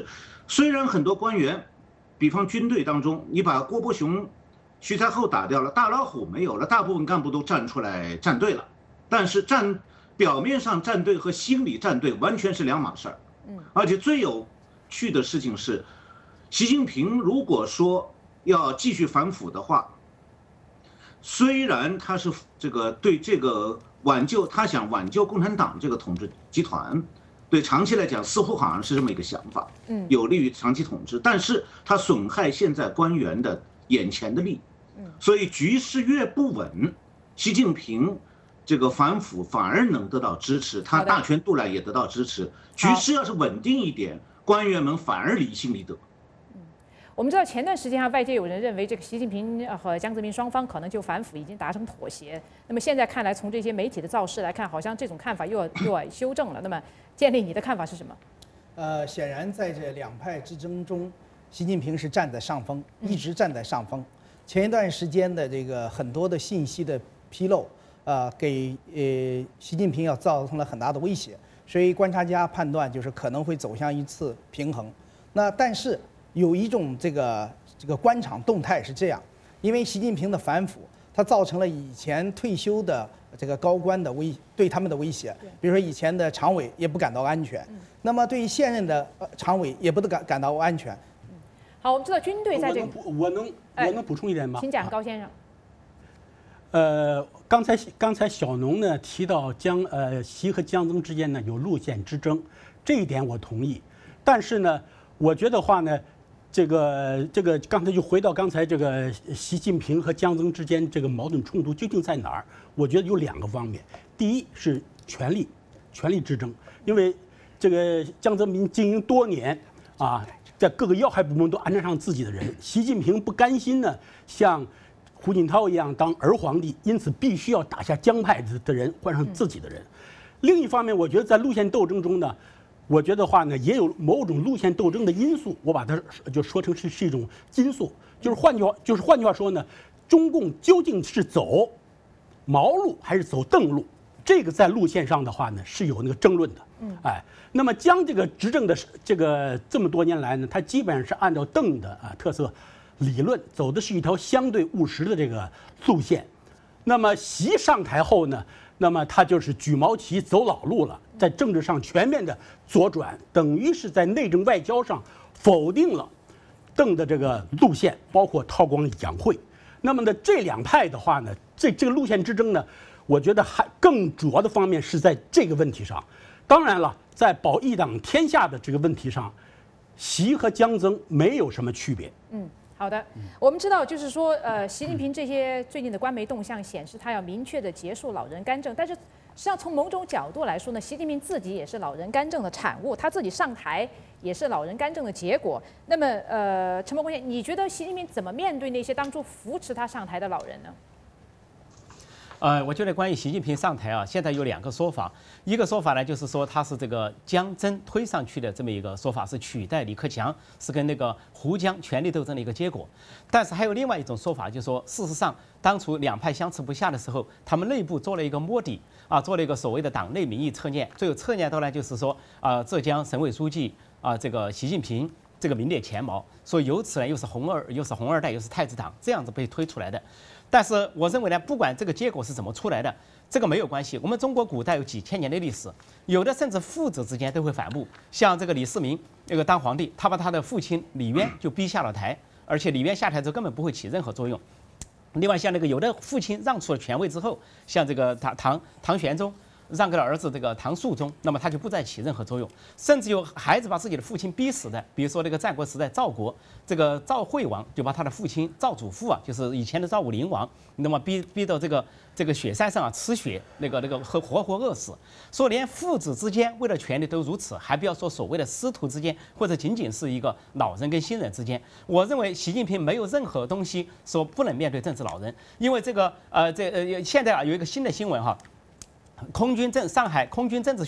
虽然很多官员，比方军队当中，你把郭伯雄、徐才厚打掉了，大老虎没有了，大部分干部都站出来站队了，但是站表面上站队和心理站队完全是两码事儿。嗯，而且最有趣的事情是，习近平如果说要继续反腐的话，虽然他是这个对这个挽救，他想挽救共产党这个统治集团，对长期来讲似乎好像是这么一个想法，嗯，有利于长期统治，但是他损害现在官员的眼前的利，嗯，所以局势越不稳，习近平这个反腐反而能得到支持，他大权度量也得到支持。局势要是稳定一点，官员们反而离心离德。 我们知道前段时间啊，外界有人认为这个习近平和江泽民双方可能就反腐已经达成妥协。那么现在看来，从这些媒体的造势来看，好像这种看法又要又要修正了。那么，建立你的看法是什么？ 呃，显然在这两派之争中，习近平是站在上风，一直站在上风。前一段时间的这个很多的信息的披露，呃，给呃习近平要造成了很大的威胁，所以观察家判断就是可能会走向一次平衡。那但是有一种这个这个官场动态是这样，因为习近平的反腐，它造成了以前退休的这个高官的威对他们的威胁，比如说以前的常委也不感到安全，那么对于现任的常委也不得感感到安全。 好，我们知道军队在这个， 我能我能补充一点吗？ 请讲，高先生。 呃，刚才刚才小农呢提到江呃习和江泽之间呢有路线之争，这一点我同意，但是呢，我觉得话呢。这个这个刚才就回到刚才这个习近平和江泽之间这个矛盾冲突究竟在哪儿？我觉得有两个方面，第一是权力，权力之争，因为这个江泽民经营多年啊，在各个要害部门都安插上自己的人，习近平不甘心呢，像胡锦涛一样当儿皇帝，因此必须要打下江派的人，换上自己的人。另一方面，我觉得在路线斗争中呢。我觉得话呢，也有某种路线斗争的因素，我把它就说成是是一种因素，就是换句话，就是换句话说呢，中共究竟是走毛路还是走邓路，这个在路线上的话呢是有那个争论的。嗯，哎，那么江这个执政的这个这么多年来呢，他基本上是按照邓的啊特色理论走的是一条相对务实的这个路线。那么习上台后呢？那么他就是举毛旗走老路了，在政治上全面的左转，等于是在内政外交上否定了邓的这个路线，包括韬光养晦。那么呢，这两派的话呢，这这个路线之争呢，我觉得还更主要的方面是在这个问题上。当然了，在保一党天下的这个问题上，习和江泽没有什么区别。 嗯。好的，我们知道，就是说，呃，习近平这些最近的官媒动向显示，他要明确的结束老人干政。但是，实际上从某种角度来说呢，习近平自己也是老人干政的产物，他自己上台也是老人干政的结果。那么，呃，陈伯公先生，你觉得习近平怎么面对那些当初扶持他上台的老人呢？ 呃，我觉得关于习近平上台啊，现在有两个说法。一个说法呢，就是说他是这个江曾推上去的这么一个说法，是取代李克强，是跟那个胡江权力斗争的一个结果。但是还有另外一种说法，就是说事实上当初两派相持不下的时候，他们内部做了一个摸底啊，做了一个所谓的党内民意测验，最后测验到呢，就是说啊、呃，浙江省委书记啊、呃，这个习近平这个名列前茅，所以由此呢又是红二又是红二代又是太子党这样子被推出来的。但是我认为呢，不管这个结果是怎么出来的，这个没有关系。我们中国古代有几千年的历史，有的甚至父子之间都会反目。像这个李世民那个当皇帝，他把他的父亲李渊就逼下了台，而且李渊下台之后根本不会起任何作用。另外，像那个有的父亲让出了权位之后，像这个唐唐唐玄宗让给了儿子这个唐肃宗，那么他就不再起任何作用。甚至有孩子把自己的父亲逼死的，比如说那个战国时代赵国这个赵惠王就把他的父亲赵祖父啊，就是以前的赵武灵王，那么逼逼到这个这个雪山上啊吃血，那个那个和活活饿死。说连父子之间为了权力都如此，还不要说所谓的师徒之间，或者仅仅是一个老人跟新人之间。我认为习近平没有任何东西说不能面对政治老人，因为这个呃这呃现在啊有一个新的新闻哈。空军政上海空军政治学院空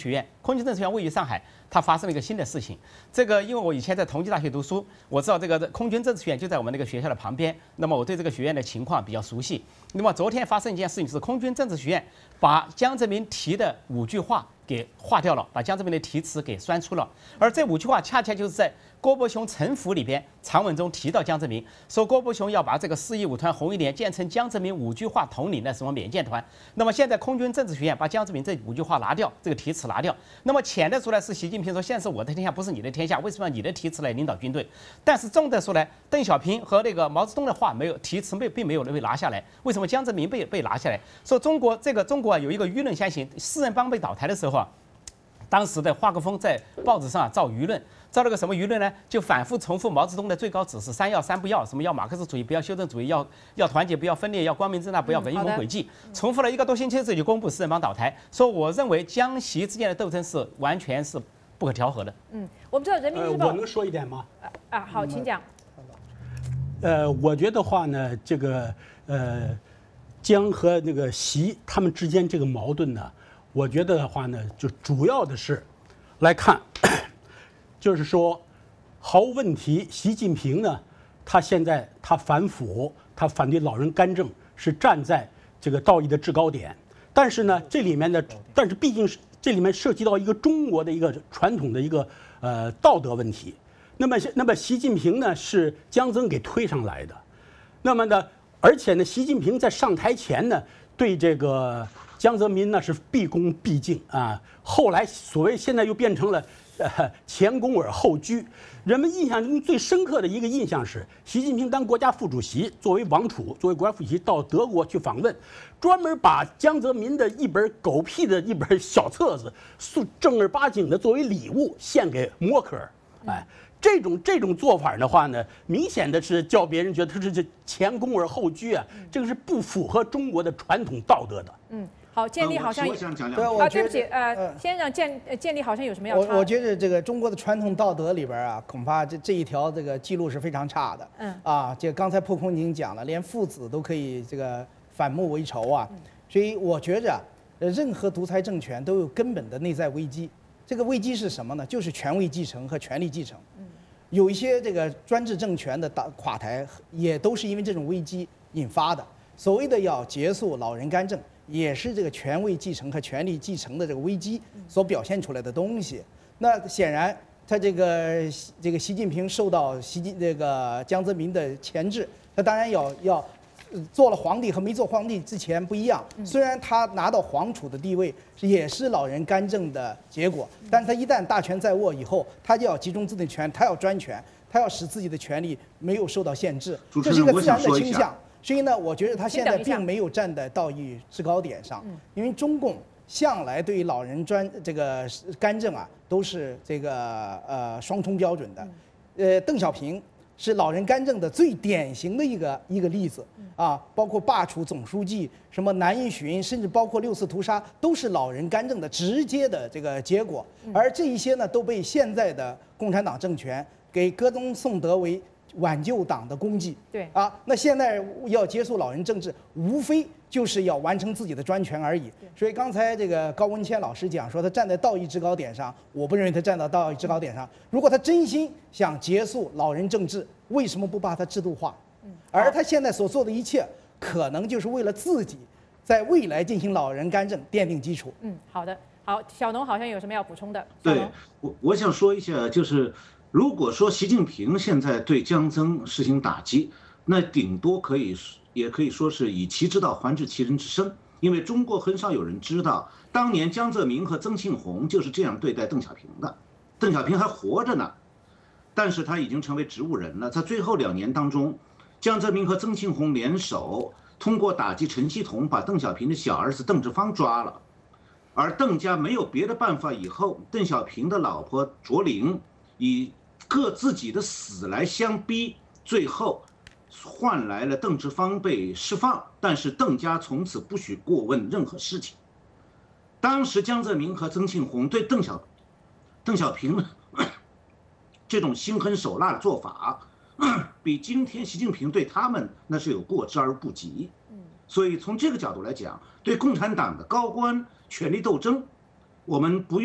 空军政治学院位于上海，它发生了一个新的事情。这个因为我以前在同济大学读书，我知道这个空军政治学院就在我们那个学校的旁边，那么我对这个学院的情况比较熟悉。那么昨天发生一件事情，是空军政治学院把江泽民提的五句话给划掉了，把江泽民的题词给删除了，而这五句话恰恰就是在郭伯雄陈腐里边长文中提到江泽民，说郭伯雄要把这个四一五团红一连建成江泽民五句话统领的什么缅甸团。那么现在空军政治学院把江泽民这五句话拿掉，这个题词拿掉，那么浅的说来是习近平说现在是我的天下，不是你的天下，为什么要你的题词来领导军队？但是重的说来，邓小平和那个毛泽东的话没有题词被并没有被拿下来，为什么江泽民被被拿下来？说中国这个中国啊有一个舆论先行，四人帮被倒台的时候啊。当时的华国锋在报纸上啊造舆论，造了个什么舆论呢？就反复重复毛泽东的最高指示三要三不要，什么要马克思主义，不要修正主义，要要团结，不要分裂，要光明正大，不要文谋诡计。重复了一个多星期之后就公布四人帮倒台，说我认为江习之间的斗争是完全是不可调和的。 嗯，我们知道人民日报。 呃、我能说一点吗？ 啊啊，好，请讲。 呃，我觉得话呢，这个呃，江和那个习他们之间这个矛盾呢。我觉得的话呢，就主要的是来看，就是说，毫无问题，习近平呢，他现在他反腐，他反对老人干政，是站在这个道义的制高点。但是呢，这里面的，但是毕竟是这里面涉及到一个中国的一个传统的一个呃道德问题。那么，那么习近平呢是江泽给推上来的，那么呢，而且呢，习近平在上台前呢，对这个。江泽民呢是毕恭毕敬啊，后来所谓现在又变成了呃前恭而后居。人们印象中最深刻的一个印象是，习近平当国家副主席，作为王储，作为国家副主席到德国去访问，专门把江泽民的一本狗屁的一本小册子，正儿八经的作为礼物献给默克尔，哎。这种这种做法的话呢，明显的是叫别人觉得他是这前恭而后居啊，这个是不符合中国的传统道德的。 嗯，好，建立好像有， 对， 啊，对不起，呃，先让建建立好像有什么要插？ 我我觉得这个中国的传统道德里边啊，恐怕这这一条这个记录是非常差的。嗯，啊，这刚才破空已经讲了，连父子都可以这个反目为仇啊，所以我觉着，呃，任何独裁政权都有根本的内在危机。这个危机是什么呢？就是权位继承和权力继承。嗯，有一些这个专制政权的打垮台，也都是因为这种危机引发的。所谓的要结束老人干政，也是这个权位继承和权力继承的这个危机所表现出来的东西。那显然，他这个这个习近平受到习近这个江泽民的钳制，他当然要要。做了皇帝和没做皇帝之前不一样，虽然他拿到皇储的地位也是老人干政的结果，但是他一旦大权在握以后，他就要集中自己的权，他要专权，他要使自己的权利没有受到限制，这是一个自然的倾向。所以呢，我觉得他现在并没有站在道义制高点上，因为中共向来对于老人专这个干政啊都是这个呃双重标准的，呃，邓小平。是老人干政的最典型的一个一个例子啊，包括罢黜总书记、什么南一巡，甚至包括六四屠杀，都是老人干政的直接的这个结果。而这一些呢，都被现在的共产党政权给歌功颂德为挽救党的功绩。 对啊，那现在要结束老人政治，无非就是要完成自己的专权而已。所以刚才这个高文谦老师讲说，他站在道义制高点上，我不认为他站到道义制高点上。如果他真心想结束老人政治，为什么不把它制度化？而他现在所做的一切，可能就是为了自己在未来进行老人干政奠定基础。 嗯，好的，好，小农好像有什么要补充的？ 对，我我想说一下，就是如果说习近平现在对江泽实行打击，那顶多可以也可以说是以其之道还治其人之身，因为中国很少有人知道，当年江泽民和曾庆红就是这样对待邓小平的，邓小平还活着呢。但是他已经成为植物人了。在最后两年当中，江泽民和曾庆红联手，通过打击陈锡同，把邓小平的小儿子邓志方抓了。而邓家没有别的办法，以后邓小平的老婆卓琳以各自己的死来相逼，最后换来了邓志方被释放。但是邓家从此不许过问任何事情。当时江泽民和曾庆红对邓小邓小平这种心狠手辣的做法，比今天习近平对他们那是有过之而不及。所以从这个角度来讲，对共产党的高官权力斗争，我们不用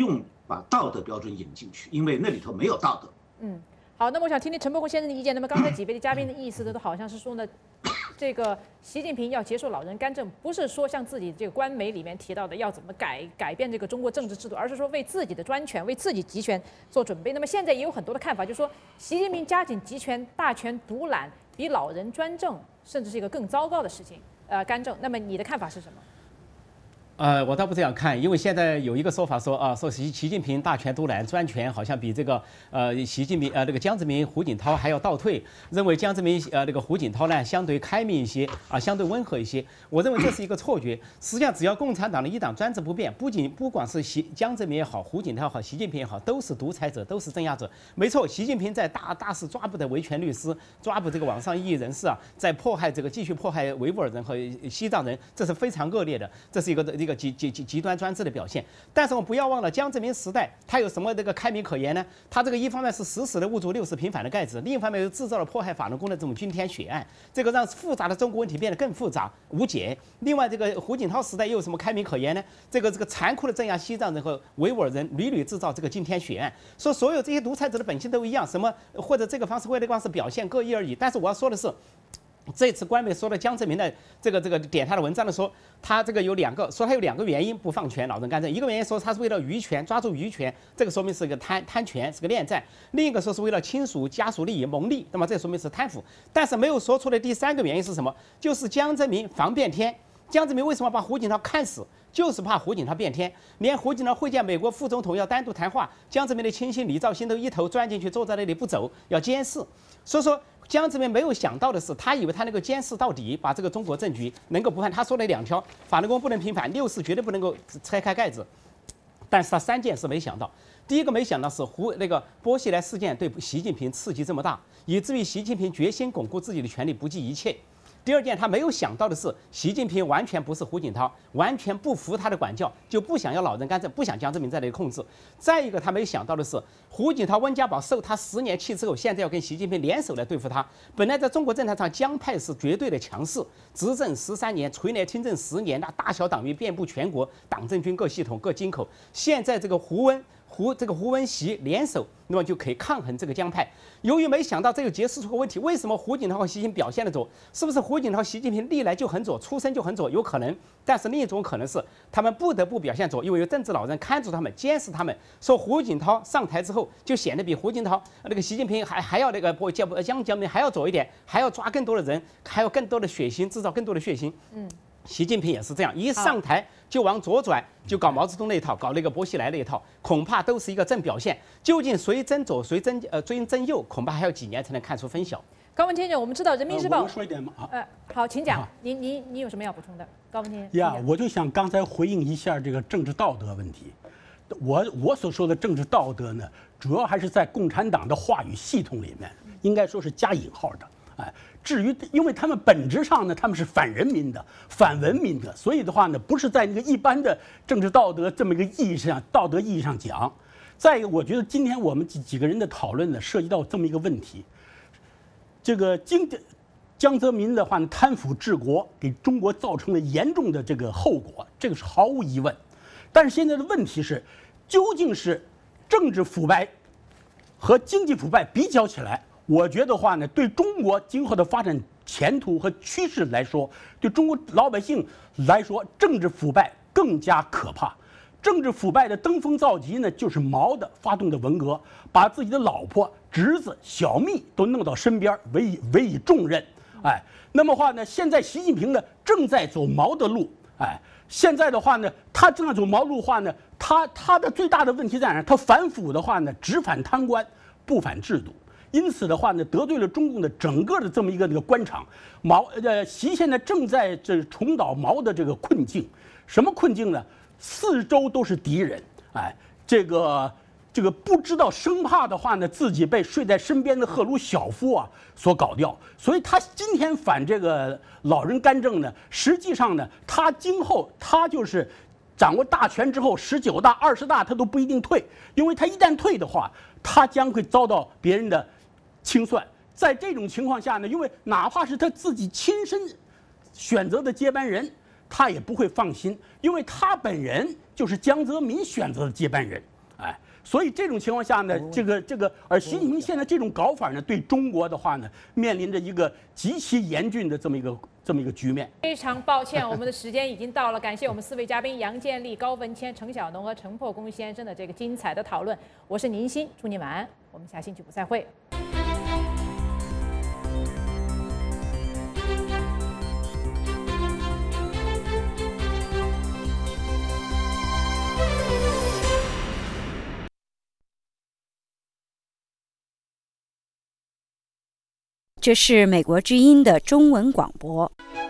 把道德标准引进去，因为那里头没有道德。 嗯，好，那么我想听听陈伯宏先生的意见。那么刚才几位的嘉宾的意思都好像是说呢，这个习近平要接受老人干政，不是说像自己这个官媒里面提到的要怎么改改变这个中国政治制度，而是说为自己的专权、为自己集权做准备。那么现在也有很多的看法，就是说习近平加紧集权、大权独揽，比老人专政甚至是一个更糟糕的事情。呃，干政。那么你的看法是什么？ 呃，我倒不这样看，因为现在有一个说法说啊，说习习近平大权独揽专权，好像比这个呃习近平呃那个江泽民、胡锦涛还要倒退，认为江泽民呃那个胡锦涛呢相对开明一些啊，相对温和一些。我认为这是一个错觉。实际上，只要共产党的一党专制不变，不仅不管是习江泽民也好，胡锦涛也好，习近平也好，都是独裁者，都是镇压者。没错，习近平在大大肆抓捕的维权律师，抓捕这个网上异议人士啊，在迫害这个继续迫害维吾尔人和西藏人，这是非常恶劣的，这是一个一个极极极极端专制的表现。但是我们不要忘了，江泽民时代他有什么这个开明可言呢？他这个一方面是死死的捂住六四平反的盖子，另一方面又制造了迫害法轮功的这种惊天血案，这个让复杂的中国问题变得更复杂无解。另外，这个胡锦涛时代又有什么开明可言呢？这个这个残酷的镇压西藏人和维吾尔人，屡屡制造这个惊天血案。说所有这些独裁者的本性都一样，什么或者这个方式或者方式表现各异而已。但是我要说的是。这次官媒说的江泽民的这个这个点他的文章的说，他这个有两个说他有两个原因不放权老人干政，一个原因说他是为了渔权抓住渔权，这个说明是一个贪贪权是个恋战；另一个说是为了亲属家属利益谋利，那么这说明是贪腐。但是没有说出的第三个原因是什么？就是江泽民防变天。江泽民为什么把胡锦涛看死？就是怕胡锦涛变天，连胡锦涛会见美国副总统要单独谈话，江泽民的亲信李兆新都一头钻进去，坐在那里不走，要监视。所以说。江泽民没有想到的是，他以为他能够监视到底，把这个中国政局能够不判。他说了两条：法轮功不能平反，六四绝对不能够拆开盖子。但是他三件事没想到。第一个没想到是胡那个波西来事件对习近平刺激这么大，以至于习近平决心巩固自己的权力，不计一切。第二件他没有想到的是，习近平完全不是胡锦涛，完全不服他的管教，就不想要老人干政，不想江泽民在那里控制。再一个他没想到的是，胡锦涛、温家宝受他十年气之后，现在要跟习近平联手来对付他。本来在中国政坛上，江派是绝对的强势，执政十三年，垂帘听政十年，那大小党员遍布全国，党政军各系统各金口。现在这个胡温。胡这个胡温习联手，那么就可以抗衡这个江派。由于没想到这个揭示出个问题，为什么胡锦涛和习近平表现得左？是不是胡锦涛、习近平历来就很左，出身就很左？有可能。但是另一种可能是，他们不得不表现左，因为有政治老人看住他们，监视他们。说胡锦涛上台之后，就显得比胡锦涛那个习近平还还要那个不叫江江民还要左一点，还要抓更多的人，还有更多的血腥，制造更多的血腥。嗯。习近平也是这样，一上台就往左转，就搞毛泽东那一套，搞那个薄熙来那一套，恐怕都是一个正表现。究竟谁真左，谁真呃追真右，恐怕还要几年才能看出分晓。 高文天生，我们知道《人民日报》 呃、我说一点嘛啊。 呃，好，请讲。您您你有什么要补充的？高文天呀，我就想刚才回应一下这个政治道德问题。我我所说的政治道德呢，主要还是在共产党的话语系统里面，应该说是加引号的。哎，至于因为他们本质上呢，他们是反人民的、反文明的，所以的话呢，不是在那个一般的政治道德这么一个意义上、道德意义上讲。再一个，我觉得今天我们几几个人的讨论呢，涉及到这么一个问题：这个经江泽民的话呢，贪腐治国，给中国造成了严重的这个后果，这个是毫无疑问。但是现在的问题是，究竟是政治腐败和经济腐败比较起来？我觉得话呢，对中国今后的发展前途和趋势来说，对中国老百姓来说，政治腐败更加可怕。政治腐败的登峰造极呢，就是毛的发动的文革，把自己的老婆、侄子、小蜜都弄到身边，委以委以重任。哎，那么话呢，现在习近平呢正在走毛的路。哎，现在的话呢，他正在走毛路的话呢，他他的最大的问题在哪？他反腐的话呢，只反贪官，不反制度。因此的话呢，得罪了中共的整个的这么一个这个官场。毛呃，习现在正在这重蹈毛的这个困境。什么困境呢？四周都是敌人，哎，这个这个不知道生怕的话呢，自己被睡在身边的赫鲁晓夫啊所搞掉。所以他今天反这个老人干政呢，实际上呢，他今后他就是掌握大权之后，十九大、二十大他都不一定退，因为他一旦退的话，他将会遭到别人的清算。在这种情况下呢，因为哪怕是他自己亲身选择的接班人，他也不会放心，因为他本人就是江泽民选择的接班人。哎， 所以这种情况下呢，这个这个，而习近平现在这种搞法呢，对中国的话呢，面临着一个极其严峻的这么一个这么一个局面。 非常抱歉，我们的时间已经到了，感谢我们四位嘉宾杨建立、高文谦、程晓农和陈破公先生的这个精彩的讨论。我是宁欣，祝你晚安，我们下星期五再会。 这是美国之音的中文广播。